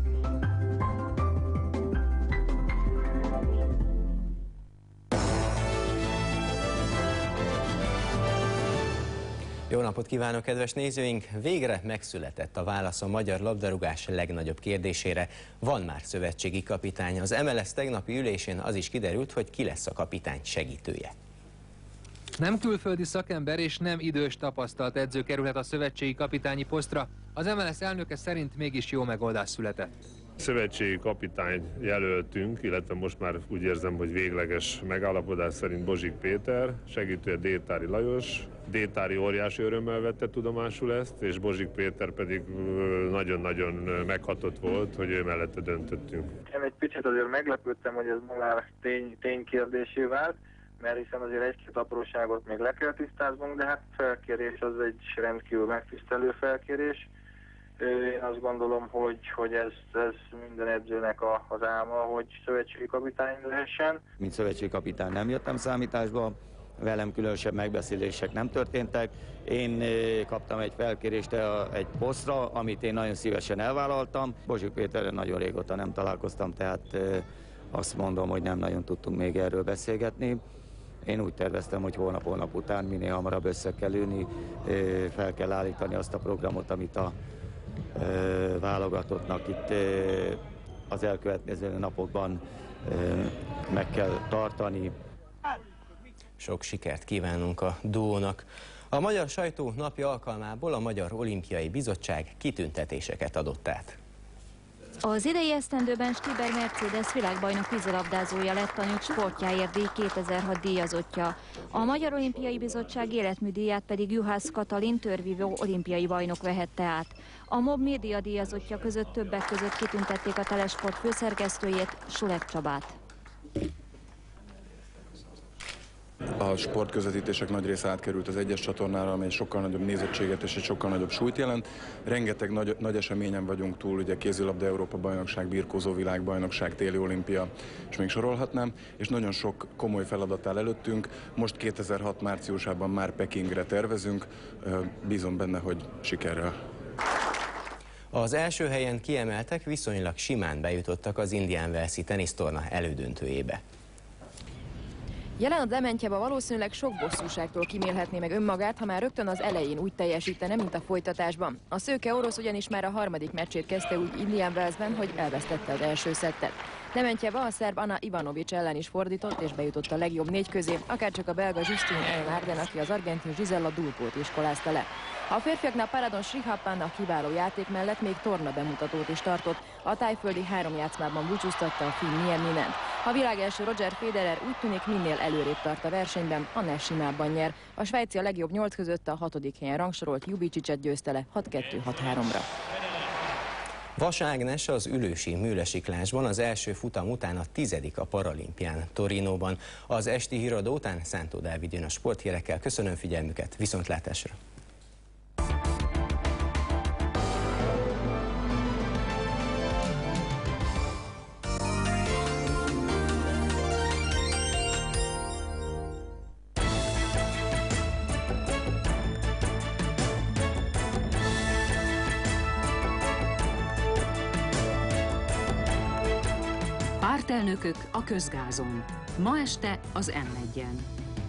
Jó napot kívánok, kedves nézőink! Végre megszületett a válasz a magyar labdarúgás legnagyobb kérdésére. Van már szövetségi kapitány. Az MLS tegnapi ülésén az is kiderült, hogy ki lesz a kapitány segítője. Nem külföldi szakember és nem idős tapasztalt edző kerülhet a szövetségi kapitányi posztra. Az MLS elnöke szerint mégis jó megoldás született. Szövetségi kapitányt jelöltünk, illetve most már úgy érzem, hogy végleges megállapodás szerint Bozsik Péter, segítője Détári Lajos. Détári óriási örömmel vette tudomásul ezt, és Bozsik Péter pedig nagyon-nagyon meghatott volt, hogy ő mellette döntöttünk. Én egy picit azért meglepődtem, hogy ez már ténykérdésé vált, mert hiszen azért egy-két apróságot még le kell tisztáznunk, de hát felkérés az egy rendkívül megtisztelő felkérés. Én azt gondolom, hogy ez minden edzőnek az álma, hogy szövetségi kapitány lehessen. Mint szövetségi kapitány nem jöttem számításba, velem különösebb megbeszélések nem történtek. Én kaptam egy felkérést egy posztra, amit én nagyon szívesen elvállaltam. Bozsik Péterrel nagyon régóta nem találkoztam, tehát azt mondom, hogy nem nagyon tudtunk még erről beszélgetni. Én úgy terveztem, hogy holnap után minél hamarabb össze kell ülni, fel kell állítani azt a programot, amit a válogatottnak itt az elkövetkező napokban meg kell tartani. Sok sikert kívánunk a duónak. A Magyar Sajtó napja alkalmából a Magyar Olimpiai Bizottság kitüntetéseket adott át. Az idei esztendőben Stieber Mercedes világbajnok vízilabdázója lett, a nők sportjáért díj 2006 díjazottja. A Magyar Olimpiai Bizottság életműdíját pedig Juhász Katalin törvívó olimpiai bajnok vehette át. A MOB média díjazottja között többek között kitüntették a Telesport főszerkesztőjét, Sulek Csabát. A sportközvetítések nagy része átkerült az egyes csatornára, amely sokkal nagyobb nézettséget és egy sokkal nagyobb súlyt jelent. Rengeteg nagy eseményen vagyunk túl, ugye kézilabda Európa-bajnokság, birkózó világbajnokság, téli olimpia, és még sorolhatnám, és nagyon sok komoly feladat áll előttünk. Most 2006 márciusában már Pekingre tervezünk, bízom benne, hogy sikerrel. Az első helyen kiemeltek viszonylag simán bejutottak az Indian Wells-i tenisztorna elődöntőjébe. Jelen a Dementjeva valószínűleg sok bosszúságtól kimélhetné meg önmagát, ha már rögtön az elején úgy teljesítene, mint a folytatásban. A szőke orosz ugyanis már a harmadik meccsét kezdte úgy Indian Wells-ben, hogy elvesztette az első szettet. Dementjeva a szerb Ana Ivanovics ellen is fordított, és bejutott a legjobb négy közé, akárcsak a belga Justine Eynarden, aki az argentin Gisella Dulcót iskolázta le. A férfiaknál Paradon Srihapan a kiváló játék mellett még torna bemutatót is tartott. A tájföldi 3 játszmában búcsúztatta a finn Nieminent. A világ első Roger Federer úgy tűnik minél előrébb tart a versenyben, annál simábban nyer. A svájci a legjobb 8 között a 6. helyen rangsorolt Jubicicet győzte le 6-2-6-3-ra. Vas Ágnes az ülősi műlesiklásban az első futam után a 10. a paralimpián Torinóban. Az esti híradó után Szántó Dávid jön a sporthírekkel. Köszönöm figyelmüket, viszontlátásra! Pártelnökök a közgázon. Ma este az M1-en.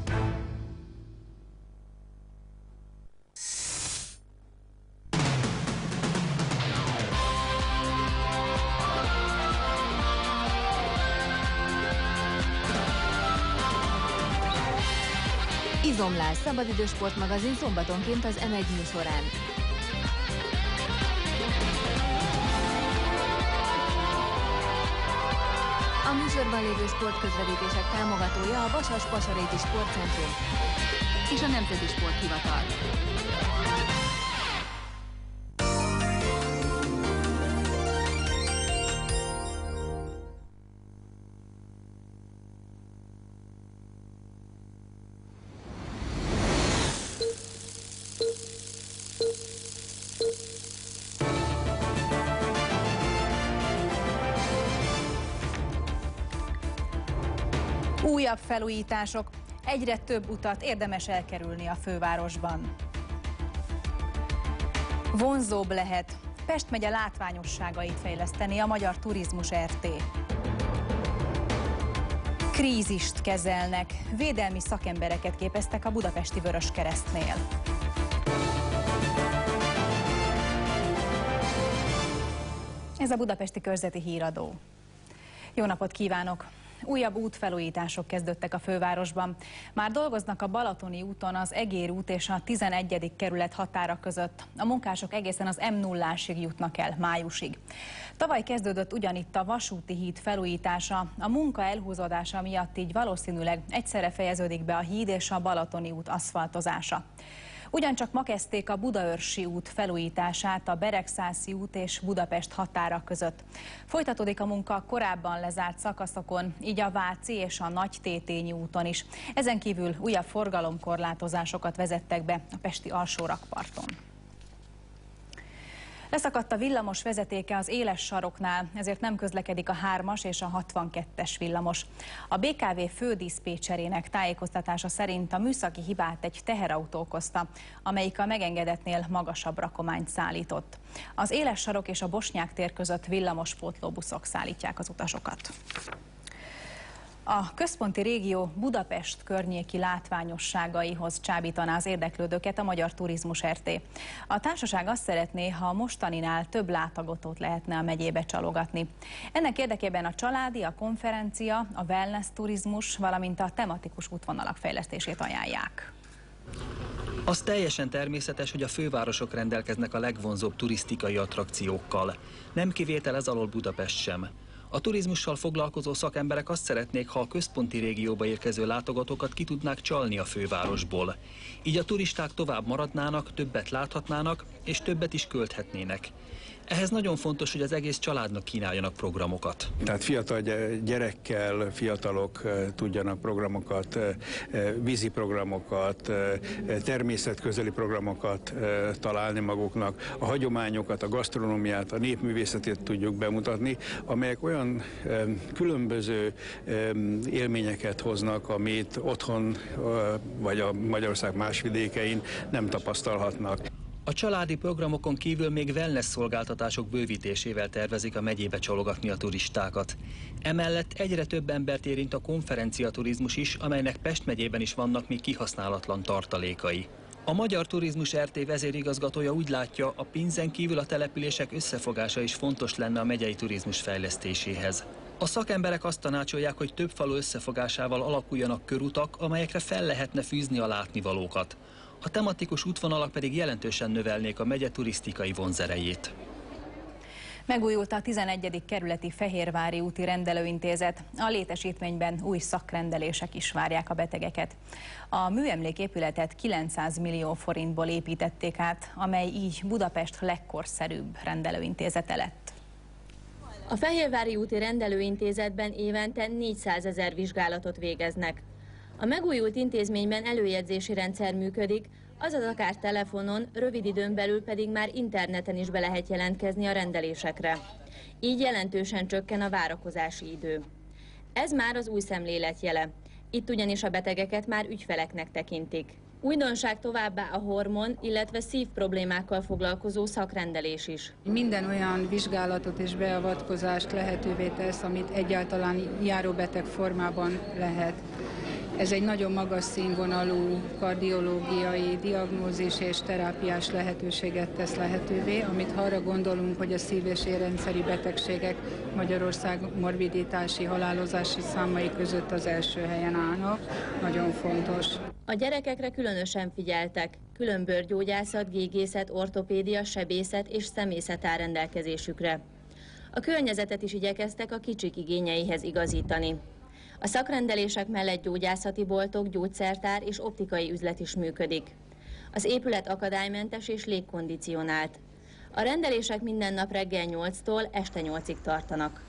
Izomlás, szabadidős sportmagazin szombatonként az M1 műsorán. A műsorban lévő sportközvetítések támogatója a Vasas-Pasaréti Sportcentrum és a Nemzeti Sporthivatal. Újabb felújítások. Egyre több utat érdemes elkerülni a fővárosban. Vonzóbb lehet. Pest megye látványosságait fejleszteni a Magyar Turizmus RT. Krízist kezelnek. Védelmi szakembereket képeztek a Budapesti Vöröskeresztnél. Ez a Budapesti Körzeti Híradó. Jó napot kívánok! Újabb útfelújítások kezdődtek a fővárosban. Már dolgoznak a Balatoni úton az Egér út és a 11. kerület határa között. A munkások egészen az M0-ásig jutnak el májusig. Tavaly kezdődött ugyanitt a Vasúti híd felújítása. A munka elhúzódása miatt így valószínűleg egyszerre fejeződik be a híd és a Balatoni út aszfaltozása. Ugyancsak ma kezdték a Budaörsi út felújítását a Beregszászi út és Budapest határa között. Folytatódik a munka a korábban lezárt szakaszokon, így a Váci és a Nagytétényi úton is. Ezen kívül újabb forgalomkorlátozásokat vezettek be a pesti alsórakparton. Leszakadt a villamos vezetéke az éles saroknál, ezért nem közlekedik a 3-as és a 62-es villamos. A BKV fődiszpécserének tájékoztatása szerint a műszaki hibát egy teherautó okozta, amelyik a megengedetnél magasabb rakományt szállított. Az éles sarok és a Bosnyák tér között villamos pótlóbuszok szállítják az utasokat. A központi régió Budapest környéki látványosságaihoz csábítaná az érdeklődőket a Magyar Turizmus RT. A társaság azt szeretné, ha a mostaninál több látogatót lehetne a megyébe csalogatni. Ennek érdekében a családi, a konferencia, a wellness turizmus, valamint a tematikus útvonalak fejlesztését ajánlják. Az teljesen természetes, hogy a fővárosok rendelkeznek a legvonzóbb turisztikai attrakciókkal. Nem kivétel ez alól Budapest sem. A turizmussal foglalkozó szakemberek azt szeretnék, ha a központi régióba érkező látogatókat ki tudnák csalni a fővárosból. Így a turisták tovább maradnának, többet láthatnának és többet is költhetnének. Ehhez nagyon fontos, hogy az egész családnak kínáljanak programokat. Tehát fiatal gyerekkel fiatalok tudjanak programokat, vízi programokat, természetközeli programokat találni maguknak, a hagyományokat, a gasztronómiát, a népművészetét tudjuk bemutatni, amelyek olyan különböző élményeket hoznak, amit otthon vagy a Magyarország más vidékein nem tapasztalhatnak. A családi programokon kívül még wellness szolgáltatások bővítésével tervezik a megyébe csalogatni a turistákat. Emellett egyre több embert érint a konferenciaturizmus is, amelynek Pest megyében is vannak még kihasználatlan tartalékai. A Magyar Turizmus RT vezérigazgatója úgy látja, a pénzen kívül a települések összefogása is fontos lenne a megyei turizmus fejlesztéséhez. A szakemberek azt tanácsolják, hogy több falu összefogásával alakuljanak körutak, amelyekre fel lehetne fűzni a látnivalókat. A tematikus útvonalak pedig jelentősen növelnék a megye turisztikai vonzerejét. Megújult a 11. kerületi Fehérvári úti rendelőintézet. A létesítményben új szakrendelések is várják a betegeket. A műemléképületet 900 millió forintból építették át, amely így Budapest legkorszerűbb rendelőintézete lett. A Fehérvári úti rendelőintézetben évente 400 000 vizsgálatot végeznek. A megújult intézményben előjegyzési rendszer működik, azaz akár telefonon, rövid időn belül pedig már interneten is be lehet jelentkezni a rendelésekre. Így jelentősen csökken a várakozási idő. Ez már az új szemlélet jele. Itt ugyanis a betegeket már ügyfeleknek tekintik. Újdonság továbbá a hormon, illetve szívproblémákkal foglalkozó szakrendelés is. Minden olyan vizsgálatot és beavatkozást lehetővé tesz, amit egyáltalán járóbeteg formában lehet. Ez egy nagyon magas színvonalú kardiológiai, diagnózis és terápiás lehetőséget tesz lehetővé, amit ha arra gondolunk, hogy a szív- és érrendszeri betegségek Magyarország morbiditási, halálozási számai között az első helyen állnak, nagyon fontos. A gyerekekre különösen figyeltek. Különbőrgyógyászat, gégészet, ortopédia, sebészet és szemészet áll rendelkezésükre. A környezetet is igyekeztek a kicsik igényeihez igazítani. A szakrendelések mellett gyógyászati boltok, gyógyszertár és optikai üzlet is működik. Az épület akadálymentes és légkondicionált. A rendelések minden nap reggel 8-tól este 8-ig tartanak.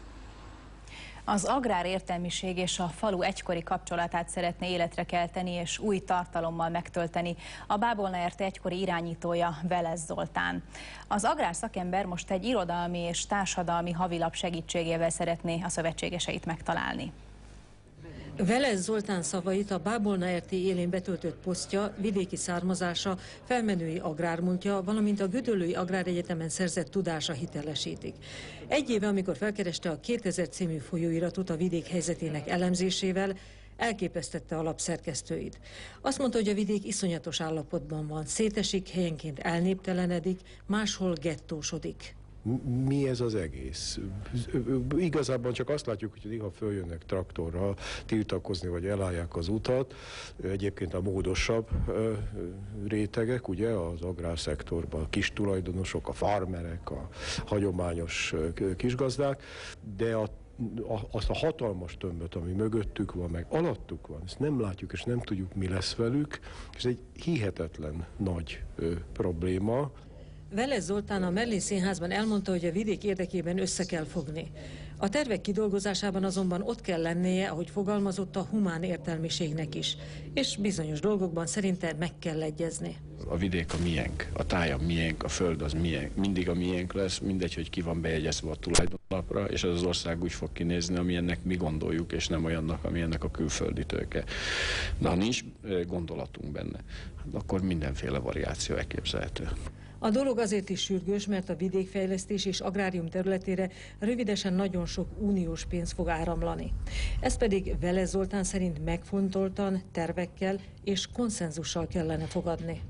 Az agrárértelmiség és a falu egykori kapcsolatát szeretné életre kelteni és új tartalommal megtölteni a Bábolna RT egykori irányítója, Velez Zoltán. Az agrárszakember most egy irodalmi és társadalmi havilap segítségével szeretné a szövetségeseit megtalálni. Velez Zoltán szavait a Bábolna RT élén betöltött posztja, vidéki származása, felmenői agrármúltja, valamint a Gödöllői Agráregyetemen szerzett tudása hitelesítik. Egy éve, amikor felkereste a 2000 című folyóiratot a vidék helyzetének elemzésével, elképesztette a lap szerkesztőit. Azt mondta, hogy a vidék iszonyatos állapotban van, szétesik, helyenként elnéptelenedik, máshol gettósodik. Mi ez az egész? Igazából csak azt látjuk, hogy néha följönnek traktorral tiltakozni, vagy elállják az utat. Egyébként a módosabb rétegek, ugye, az agrárszektorban, a kis tulajdonosok, a farmerek, a hagyományos kisgazdák, de azt a hatalmas tömböt, ami mögöttük van, meg alattuk van, ezt nem látjuk, és nem tudjuk, mi lesz velük, és ez egy hihetetlen nagy probléma. Velez Zoltán a Merlin Színházban elmondta, hogy a vidék érdekében össze kell fogni. A tervek kidolgozásában azonban ott kell lennie, ahogy fogalmazott, a humán értelmiségnek is, és bizonyos dolgokban szerinte meg kell egyezni. A vidék a miénk, a táj a miénk, a föld az miénk, mindig a miénk lesz, mindegy, hogy ki van bejegyezve a tulajdonlapra, és az ország úgy fog kinézni, amilyennek mi gondoljuk, és nem olyannak, amilyennek a külföldi tőke. De ha nincs gondolatunk benne, akkor mindenféle variáció elképzelhető. A dolog azért is sürgős, mert a vidékfejlesztés és agrárium területére rövidesen nagyon sok uniós pénz fog áramlani. Ez pedig Velez Zoltán szerint megfontoltan, tervekkel és konszenzussal kellene fogadni.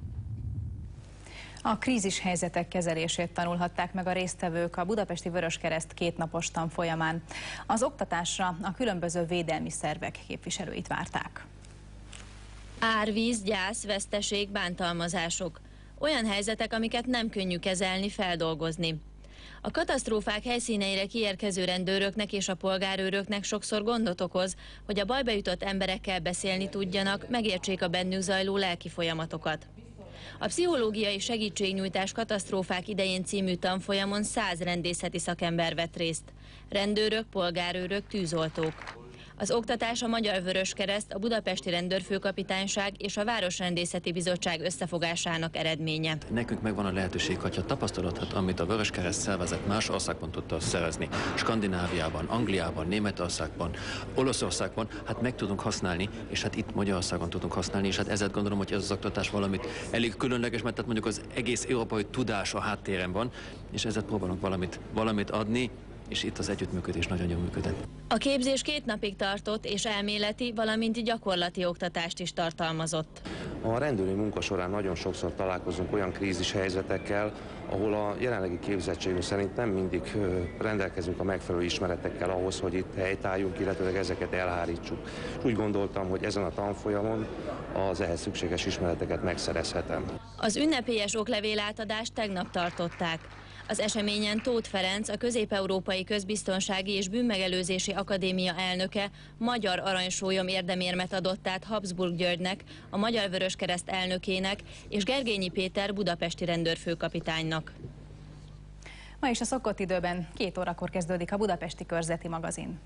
A krízis helyzetek kezelését tanulhatták meg a résztvevők a Budapesti Vöröskereszt kétnapos tanfolyamán. Az oktatásra a különböző védelmi szervek képviselőit várták. Árvíz, gyász, veszteség, bántalmazások. Olyan helyzetek, amiket nem könnyű kezelni, feldolgozni. A katasztrófák helyszíneire kiérkező rendőröknek és a polgárőröknek sokszor gondot okoz, hogy a bajba jutott emberekkel beszélni tudjanak, megértsék a bennük zajló lelki folyamatokat. A pszichológiai segítségnyújtás katasztrófák idején című tanfolyamon 100 rendészeti szakember vett részt. Rendőrök, polgárőrök, tűzoltók. Az oktatás a Magyar Vöröskereszt, a Budapesti Rendőrfőkapitányság és a Városrendészeti Bizottság összefogásának eredménye. Nekünk megvan a lehetőség, hogyha tapasztalatot, amit a Vöröskereszt szervezet más országban tudta szerezni, Skandináviában, Angliában, Németországban, Olaszországban, hát meg tudunk használni, és hát itt Magyarországon tudunk használni, és hát ezért gondolom, hogy ez az oktatás valamit elég különleges, mert tehát mondjuk az egész európai tudás a háttéren van, és ezért próbálunk valamit adni, és itt az együttműködés nagyon jól működött. A képzés 2 napig tartott, és elméleti, valamint gyakorlati oktatást is tartalmazott. A rendőri munka során nagyon sokszor találkozunk olyan krízis helyzetekkel, ahol a jelenlegi képzettségünk szerint nem mindig rendelkezünk a megfelelő ismeretekkel ahhoz, hogy itt helytálljunk, illetve ezeket elhárítsuk. És úgy gondoltam, hogy ezen a tanfolyamon az ehhez szükséges ismereteket megszerezhetem. Az ünnepélyes oklevélátadást tegnap tartották. Az eseményen Tóth Ferenc, a Közép-Európai Közbiztonsági és Bűnmegelőzési Akadémia elnöke magyar aranysólyom érdemérmet adott át Habsburg Györgynek, a Magyar Vöröskereszt elnökének és Gergényi Péter budapesti rendőrfőkapitánynak. Ma is a szokott időben 2 órakor kezdődik a Budapesti Körzeti magazin.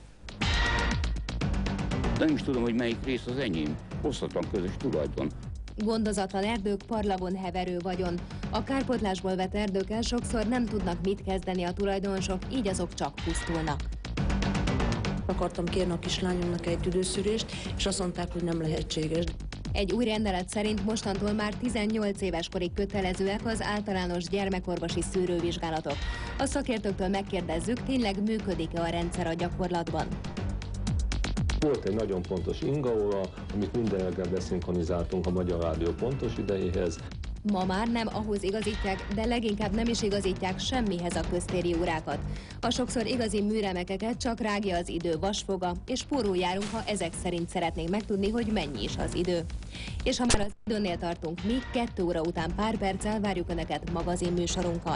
Nem is tudom, hogy melyik rész az enyém. Osztatlan közös tulajdon. Gondozatlan erdők, parlagon heverő vagyon. A kárpótlásból vett erdőkkel sokszor nem tudnak mit kezdeni a tulajdonosok, így azok csak pusztulnak. Akartam kérni a kislányomnak egy tüdőszűrést, és azt mondták, hogy nem lehetséges. Egy új rendelet szerint mostantól már 18 éves korig kötelezőek az általános gyermekorvosi szűrővizsgálatok. A szakértőktől megkérdezzük, tényleg működik-e a rendszer a gyakorlatban. Volt egy nagyon pontos ingaóra, amit minden reggel beszinkronizáltunk a Magyar Rádió pontos idejéhez. Ma már nem ahhoz igazítják, de leginkább nem is igazítják semmihez a köztéri órákat. A sokszor igazi műremekeket csak rágja az idő vasfoga, és pórul járunk, ha ezek szerint szeretnénk megtudni, hogy mennyi is az idő. És ha már az időnél tartunk, mi 2 óra után pár perccel várjuk Önöket magazinműsorunkkal.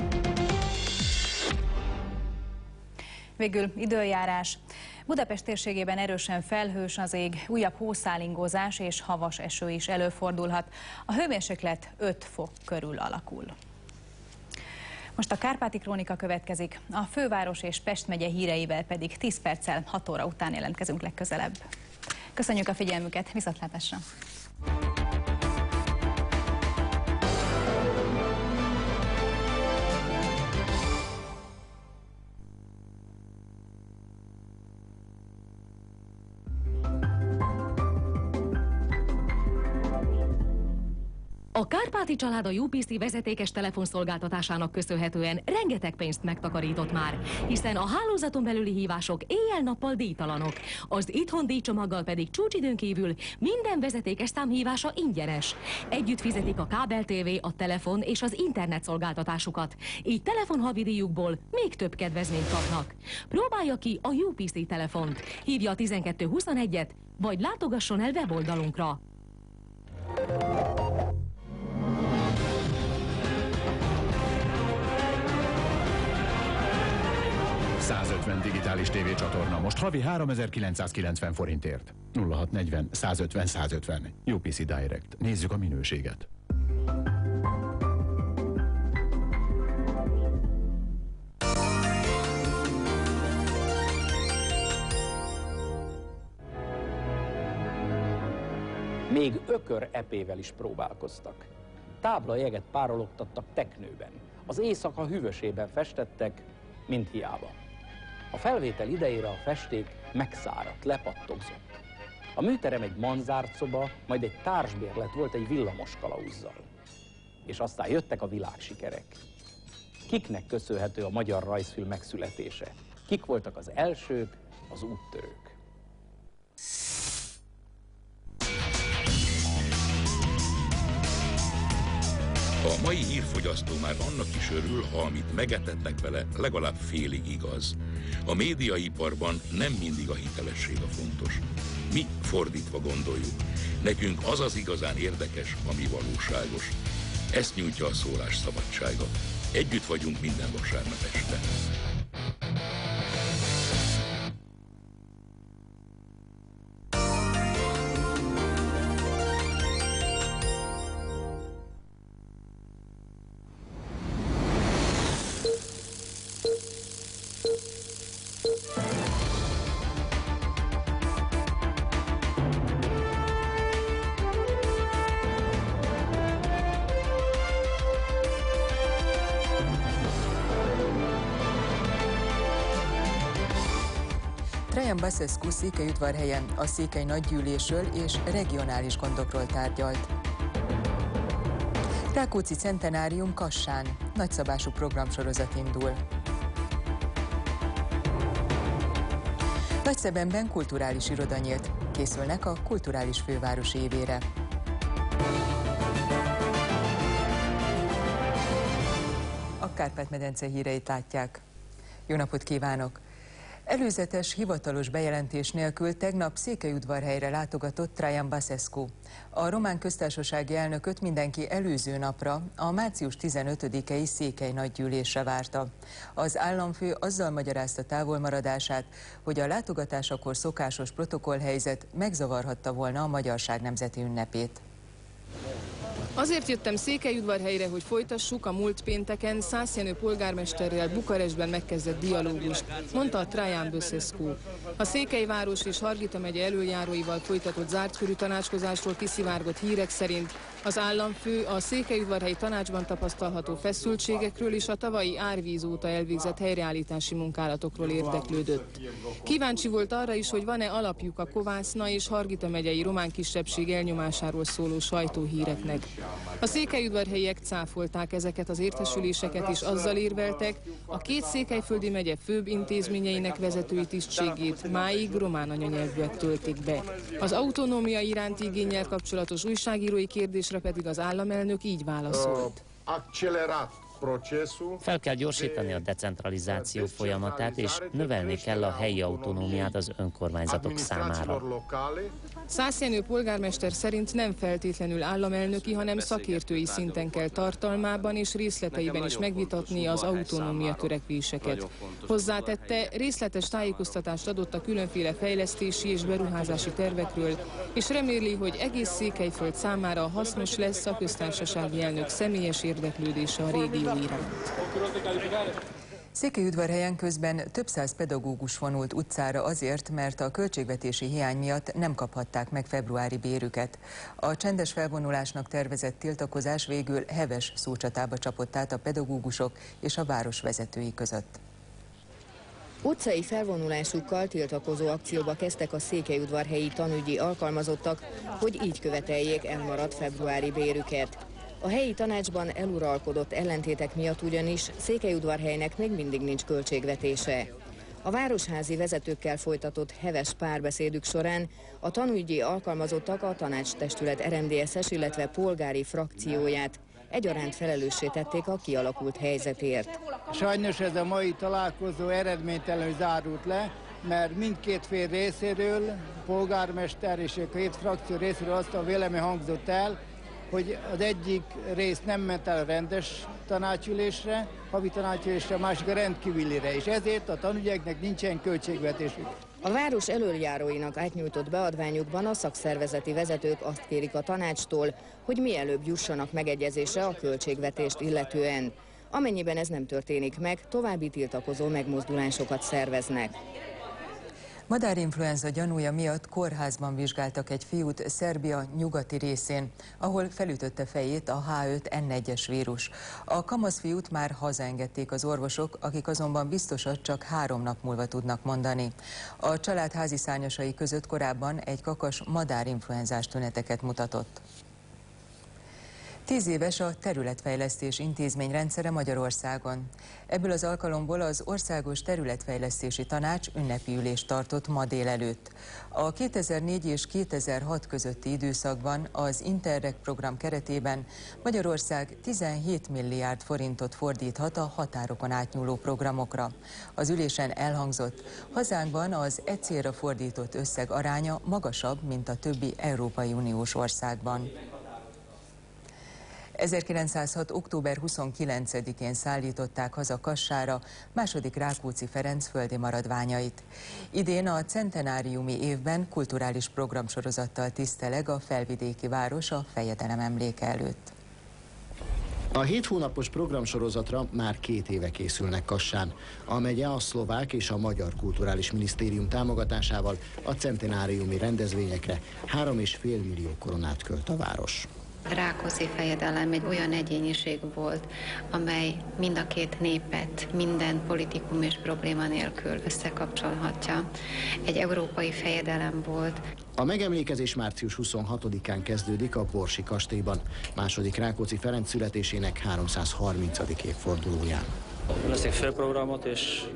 Végül időjárás. Budapest térségében erősen felhős az ég, újabb hószálingózás és havas eső is előfordulhat. A hőmérséklet 5 fok körül alakul. Most a Kárpáti Krónika következik, a főváros és Pest megye híreivel pedig 10 perccel 6 óra után jelentkezünk legközelebb. Köszönjük a figyelmüket, viszontlátásra! A Kárpáti család a UPC vezetékes telefonszolgáltatásának köszönhetően rengeteg pénzt megtakarított már, hiszen a hálózaton belüli hívások éjjel-nappal díjtalanok, az itthon díjcsomaggal pedig csúcsidőn kívül minden vezetékes számhívása ingyenes. Együtt fizetik a kábel TV, a telefon és az internet szolgáltatásukat, így telefonhavidíjukból még több kedvezményt kapnak. Próbálja ki a UPC telefont, hívja a 1221-et, vagy látogasson el weboldalunkra. 150 digitális tévécsatorna most havi 3990 forintért. 0640 150 150. UPC Direct. Nézzük a minőséget. Még ökör-epével is próbálkoztak. Táblajeget párologtattak teknőben. Az éjszaka hűvösében festettek, mint hiába. A felvétel idejére a festék megszáradt, lepattogzott. A műterem egy manzárt szoba, majd egy társbérlet volt egy villamos kalauzzal. És aztán jöttek a világsikerek. Kiknek köszönhető a magyar rajzfilm megszületése? Kik voltak az elsők, az úttörők? A mai hírfogyasztó már annak is örül, ha amit megetetnek vele, legalább félig igaz. A médiaiparban nem mindig a hitelesség a fontos. Mi fordítva gondoljuk. Nekünk az az igazán érdekes, ami valóságos. Ezt nyújtja a szólás szabadsága. Együtt vagyunk minden vasárnap este. Traian Basescu Székelyudvarhelyen a székely nagygyűlésről és regionális gondokról tárgyalt. Rákóczi Centenárium Kassán nagyszabású programsorozat indul. Nagyszebenben kulturális iroda nyílt, készülnek a kulturális főváros évére. A Kárpát-medence híreit látják. Jó napot kívánok! Előzetes, hivatalos bejelentés nélkül tegnap Székelyudvarhelyre látogatott Traian Basescu. A román köztársasági elnököt mindenki előző napra, a március 15-i székely nagygyűlésre várta. Az államfő azzal magyarázta távolmaradását, hogy a látogatásakor szokásos protokollhelyzet megzavarhatta volna a magyarság nemzeti ünnepét. Azért jöttem Székelyudvarhelyre, hogy folytassuk a múlt pénteken Szász Jenő polgármesterrel Bukarestben megkezdett dialógust, mondta Traian Basescu. A Székelyváros és Hargita megye elöljáróival folytatott zártkörű tanácskozásról kiszivárgott hírek szerint az államfő a Székelyudvarhelyi tanácsban tapasztalható feszültségekről és a tavalyi árvíz óta elvégzett helyreállítási munkálatokról érdeklődött. Kíváncsi volt arra is, hogy van-e alapjuk a Kovászna és Hargita megyei román kisebbség elnyomásáról szóló sajtóhíreknek. A székelyudvarhelyiek cáfolták ezeket az értesüléseket és azzal érveltek, a két székelyföldi megye főbb intézményeinek vezetői tisztségét máig román anyanyelvűek töltik be. Az autonómia iránti igénnyel kapcsolatos újságírói kérdésre pedig az államelnök így válaszolt. Fel kell gyorsítani a decentralizáció folyamatát, és növelni kell a helyi autonómiát az önkormányzatok számára. Szász Jenő polgármester szerint nem feltétlenül államelnöki, hanem szakértői szinten kell tartalmában és részleteiben is megvitatni az autonómia törekvéseket. Hozzátette, részletes tájékoztatást adott a különféle fejlesztési és beruházási tervekről, és reméli, hogy egész Székelyföld számára hasznos lesz a köztársasági elnök személyes érdeklődése a régió iránt. Székelyudvarhelyen közben több száz pedagógus vonult utcára azért, mert a költségvetési hiány miatt nem kaphatták meg februári bérüket. A csendes felvonulásnak tervezett tiltakozás végül heves szócsatába csapott át a pedagógusok és a város vezetői között. Utcai felvonulásukkal tiltakozó akcióba kezdtek a székelyudvarhelyi tanügyi alkalmazottak, hogy így követeljék elmaradt februári bérüket. A helyi tanácsban eluralkodott ellentétek miatt ugyanis Székelyudvarhelynek még mindig nincs költségvetése. A városházi vezetőkkel folytatott heves párbeszédük során a tanügyi alkalmazottak a tanácstestület RMDSZ-es, illetve polgári frakcióját egyaránt felelőssé tették a kialakult helyzetért. Sajnos ez a mai találkozó eredménytelenül zárult le, mert mindkét fél részéről, polgármester és a két frakció részéről azt a vélemény hangzott el, hogy az egyik rész nem ment el a rendes tanácsülésre, havi tanácsülésre, a másik a rendkívülire, és ezért a tanügyeknek nincsen költségvetésük. A város elöljáróinak átnyújtott beadványukban a szakszervezeti vezetők azt kérik a tanácstól, hogy mielőbb jussanak megegyezésre a költségvetést illetően. Amennyiben ez nem történik meg, további tiltakozó megmozdulásokat szerveznek. Madárinfluenza gyanúja miatt kórházban vizsgáltak egy fiút Szerbia nyugati részén, ahol felütötte fejét a H5N1-es vírus. A kamaszfiút már hazaengedték az orvosok, akik azonban biztosat csak 3 nap múlva tudnak mondani. A család házi szárnyasai között korábban egy kakas madárinfluenzás tüneteket mutatott. 10 éves a területfejlesztés intézmény rendszere Magyarországon. Ebből az alkalomból az Országos Területfejlesztési Tanács ünnepi ülést tartott ma délelőtt. A 2004 és 2006 közötti időszakban az Interreg program keretében Magyarország 17 milliárd forintot fordíthat a határokon átnyúló programokra. Az ülésen elhangzott, hazánkban az e célra fordított összeg aránya magasabb, mint a többi Európai Uniós országban. 1906. október 29-én szállították haza Kassára II. Rákóczi Ferenc földi maradványait. Idén a centenáriumi évben kulturális programsorozattal tiszteleg a felvidéki város a fejedelem emléke előtt. A 7 hónapos programsorozatra már 2 éve készülnek Kassán. A megye a szlovák és a magyar kulturális minisztérium támogatásával a centenáriumi rendezvényekre 3,5 millió koronát költ a város. Rákóczi fejedelem egy olyan egyéniség volt, amely mind a két népet minden politikum és probléma nélkül összekapcsolhatja. Egy európai fejedelem volt. A megemlékezés március 26-án kezdődik a Borsi kastélyban, II. Rákóczi Ferenc születésének 330. évfordulóján. Lesznek főprogramok és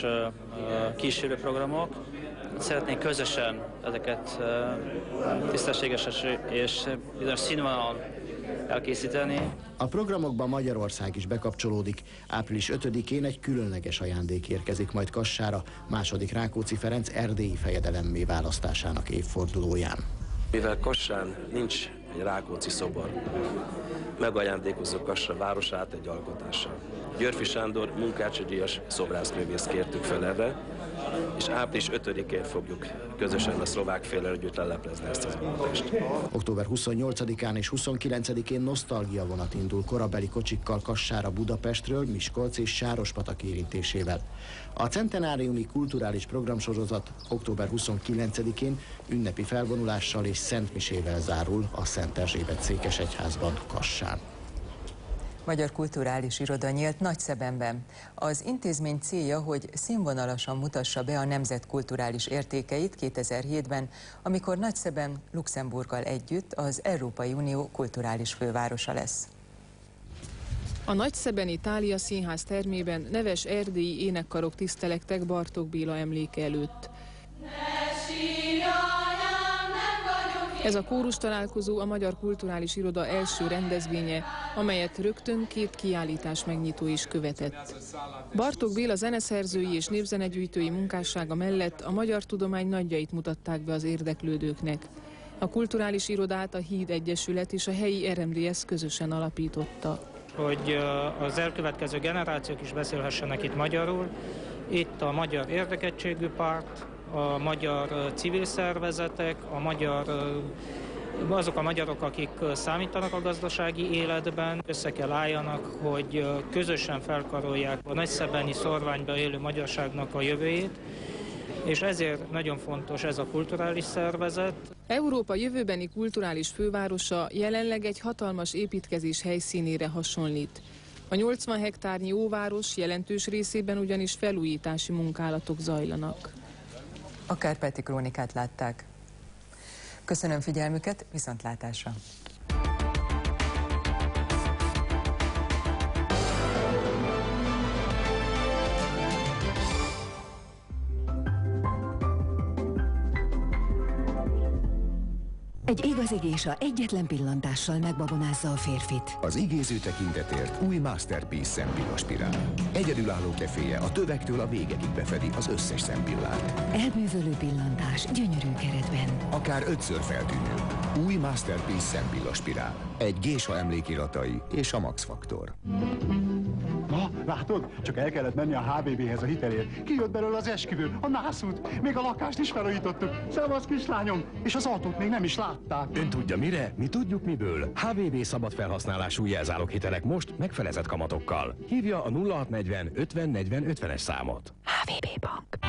kísérő programok. Szeretnénk közösen ezeket tisztességes és bizonyos színvonalon elkészíteni. A programokban Magyarország is bekapcsolódik. Április 5-én egy különleges ajándék érkezik majd Kassára II. Rákóczi Ferenc erdélyi fejedelemmé választásának évfordulóján. Mivel Kassán nincs egy Rákóczi szobor, megajándékozzuk Kassa városát egy alkotással. Györfi Sándor munkácsi-díjas szobrászművészt kértük fel erre, és április 5-én fogjuk közösen a szlovák féllel együtt leleplezni ezt az alkotást. Október 28-án és 29-én nosztalgia vonat indul korabeli kocsikkal Kassára Budapestről, Miskolc és Sárospatak érintésével. A centenáriumi kulturális programsorozat október 29-én ünnepi felvonulással és szentmisével zárul a Szent Erzsébet székesegyházban Kassán. Magyar Kulturális Iroda nyílt Nagyszebenben. Az intézmény célja, hogy színvonalasan mutassa be a nemzet kulturális értékeit 2007-ben, amikor Nagyszeben Luxemburggal együtt az Európai Unió kulturális fővárosa lesz. A nagyszebeni Thália Színház termében neves erdélyi énekkarok tisztelektek Bartók Béla emléke előtt. Ez a kórus találkozó a Magyar Kulturális Iroda első rendezvénye, amelyet rögtön 2 kiállítás megnyitó is követett. Bartók Béla zeneszerzői és népzenegyűjtői munkássága mellett a magyar tudomány nagyjait mutatták be az érdeklődőknek. A Kulturális Irodát a Híd Egyesület és a helyi RMDS közösen alapította. Hogy az elkövetkező generációk is beszélhessenek itt magyarul, itt a Magyar Érdekeltségű Párt, a magyar civil szervezetek, azok a magyarok, akik számítanak a gazdasági életben, össze kell álljanak, hogy közösen felkarolják a nagyszebeni szórványban élő magyarságnak a jövőjét, és ezért nagyon fontos ez a kulturális szervezet. Európa jövőbeni kulturális fővárosa jelenleg egy hatalmas építkezés helyszínére hasonlít. A 80 hektárnyi óváros jelentős részében ugyanis felújítási munkálatok zajlanak. A Kárpáti Krónikát látták. Köszönöm figyelmüket, viszontlátásra! Egy igazi gésa egyetlen pillantással megbabonázza a férfit. Az igéző tekintetért új Masterpiece szempillospirál. Egyedülálló keféje a tövektől a végekig befedi az összes szempillát. Elbűvölő pillantás gyönyörű keretben. Akár 5-ször feltűnő. Új Masterpiece szempillospirál. Egy gésa emlékiratai és a Max Faktor. Na, látod? Csak el kellett menni a HVB-hez a hitelért. Kijött belőle az esküvő, a nászút. Még a lakást is felújítottuk. Szevasz, kislányom! És az autót még nem is látták. Ön tudja mire? Mi tudjuk miből. HVB szabad felhasználású jelzáloghitelek most megfelezett kamatokkal. Hívja a 0640 50 40 50-es számot. HVB Bank.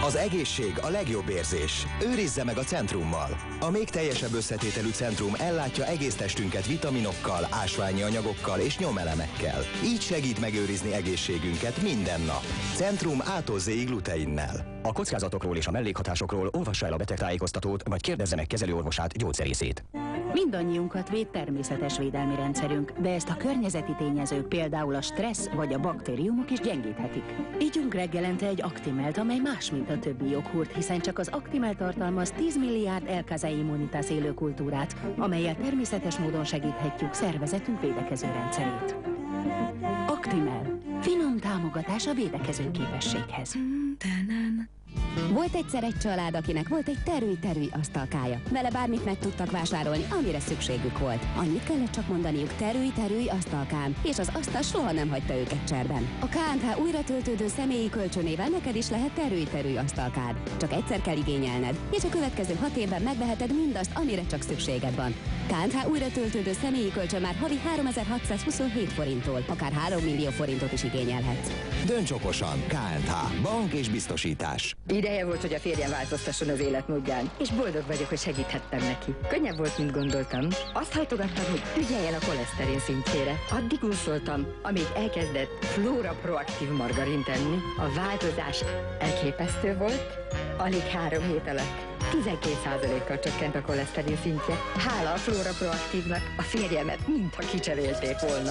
Az egészség a legjobb érzés. Őrizze meg a Centrummal. A még teljesebb összetételű Centrum ellátja egész testünket vitaminokkal, ásványi anyagokkal és nyomelemekkel. Így segít megőrizni egészségünket minden nap. Centrum A-tól Z-ig gluteinnel. A kockázatokról és a mellékhatásokról olvassa el a betegtájékoztatót, vagy kérdezze meg kezelőorvosát, gyógyszerészét. Mindannyiunkat véd természetes védelmi rendszerünk, de ezt a környezeti tényezők, például a stressz vagy a baktériumok is gyengíthetik. Ígyunk reggelente egy Actimelt, amely más, mint a többi joghurt, hiszen csak az Actimel tartalmaz 10 milliárd L-Casein immunitas élőkultúrát, amellyel természetes módon segíthetjük szervezetünk védekező rendszerét. Actimel. Finom támogatás a védekező képességhez. Volt egyszer egy család, akinek volt egy terülj asztalkája. Vele bármit meg tudtak vásárolni, amire szükségük volt. Annyit kellett csak mondaniuk terülj asztalkám, és az asztal soha nem hagyta őket cserben. A K&H újra töltődő személyi kölcsönével neked is lehet terülj asztalkád. Csak egyszer kell igényelned, és a következő 6 évben megveheted mindazt, amire csak szükséged van. K&H újra töltődő személyi kölcsön már havi 3627 forinttól, akár 3 millió forintot is igényelhetsz. Dönts okosan, K&H, bank és biztosítás. Ideje volt, hogy a férjem változtasson az életmódján, és boldog vagyok, hogy segíthettem neki. Könnyebb volt, mint gondoltam. Azt hajtogattam, hogy ügyeljen a koleszterin szintjére. Addig úszoltam, amíg elkezdett Flora Proaktív margarint enni. A változás elképesztő volt. Alig 3 hét alatt 12%-kal csökkent a koleszterin szintje. Hála a Flora Proaktívnak, a férjemet mintha kicserélték volna.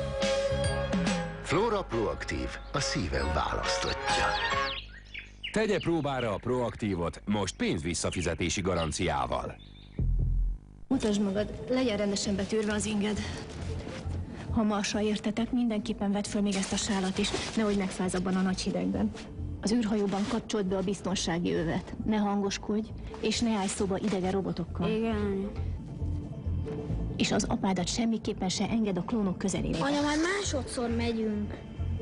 Flora Proaktív, a szívem választotja. Tegye próbára a Proaktívot, most pénzvisszafizetési garanciával. Mutasd magad, legyen rendesen betűrve az inged. Ha marsra értetek, mindenképpen vedd föl még ezt a sálat is, nehogy megfázz abban a nagy hidegben. Az űrhajóban kapcsold be a biztonsági övet. Ne hangoskodj, és ne állj szóba idegen robotokkal. Igen. És az apádat semmiképpen se enged a klónok közelébe. Anya, már másodszor megyünk.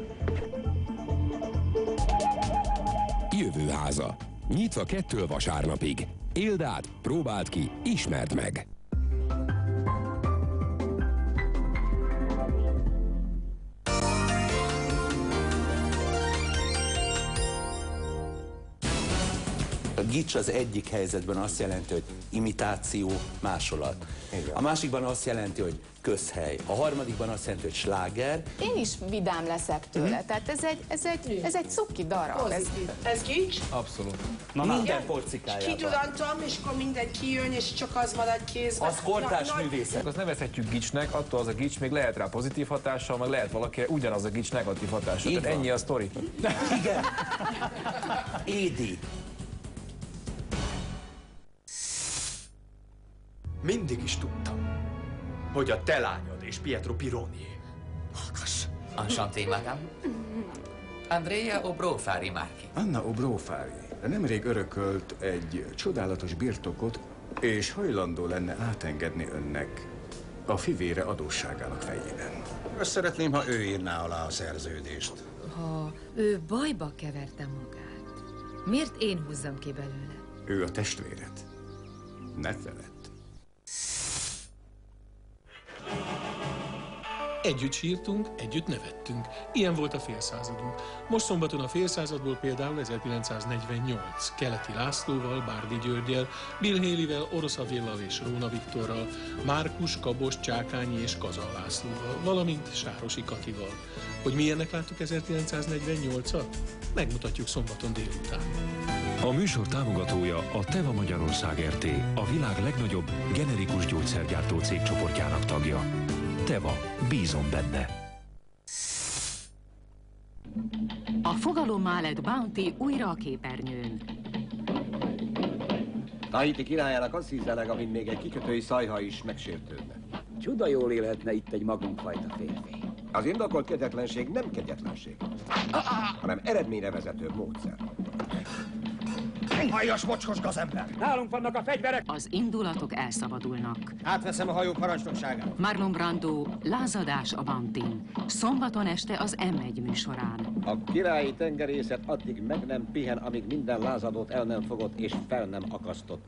Jövőháza. Nyitva 2 vasárnapig. Éld át, próbáld ki, ismerd meg! A gics az egyik helyzetben azt jelenti, hogy imitáció, másolat. Igen. A másikban azt jelenti, hogy közhely. A harmadikban azt jelenti, hogy sláger. Én is vidám leszek tőle, tehát ez egy cuki darab. Ez gics? Abszolút. Minden porcikájában. Kitudantom, és akkor minden kijön, és csak az marad kézben. Az kortárs művészet. Azt nevezhetjük gicsnek, attól az a gics még lehet rá pozitív hatással, meg lehet valakire ugyanaz a gics negatív hatással. Tehát ennyi a sztori. Igen. Édi. Mindig is tudtam, hogy a te lányod és Pietro Pironi. Hallgass! Enchanté, madame. Andrea Obrofari Márki. Anna Obrofari nemrég örökölt egy csodálatos birtokot, és hajlandó lenne átengedni önnek a fivére adósságának fejében. Azt szeretném, ha ő írná alá a szerződést. Ha ő bajba keverte magát, miért én húzzam ki belőle? Ő a testvéred. Ne feledd. Együtt sírtunk, együtt nevettünk. Ilyen volt a félszázadunk. Most szombaton a félszázadból például 1948. Keleti Lászlóval, Bárdi Györgyel, Bill Haleyvel, Orosz Avillal és Róna Viktorral, Márkus, Kabos, Csákányi és Kazal Lászlóval, valamint Sárosi Katival. Hogy milyennek láttuk 1948-at? Megmutatjuk szombaton délután. A műsor támogatója a Teva Magyarország RT, a világ legnagyobb generikus gyógyszergyártó cégcsoportjának tagja. Teva, bízom benne. A fogalommá lett Bounty újra a képernyőn. Tahiti királyának azt hízeleg, amint még egy kikötői szajha is megsértődne. Csuda jól élhetne itt egy magunkfajta férfi. Az indokolt kegyetlenség nem kegyetlenség, hanem eredményre vezető módszer. Aljas, mocskos gazember! Nálunk vannak a fegyverek! Az indulatok elszabadulnak. Átveszem a hajó parancsnokságát. Marlon Brando, lázadás a Bounty-n. Szombaton este az M1 műsorán. A királyi tengerészet addig meg nem pihen, amíg minden lázadót el nem fogott és fel nem akasztott.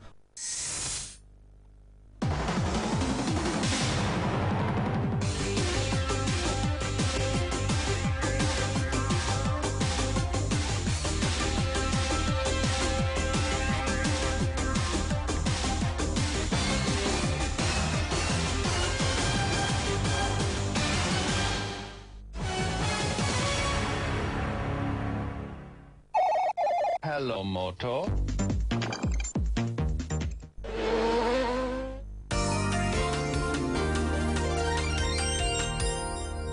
Hello, Moto.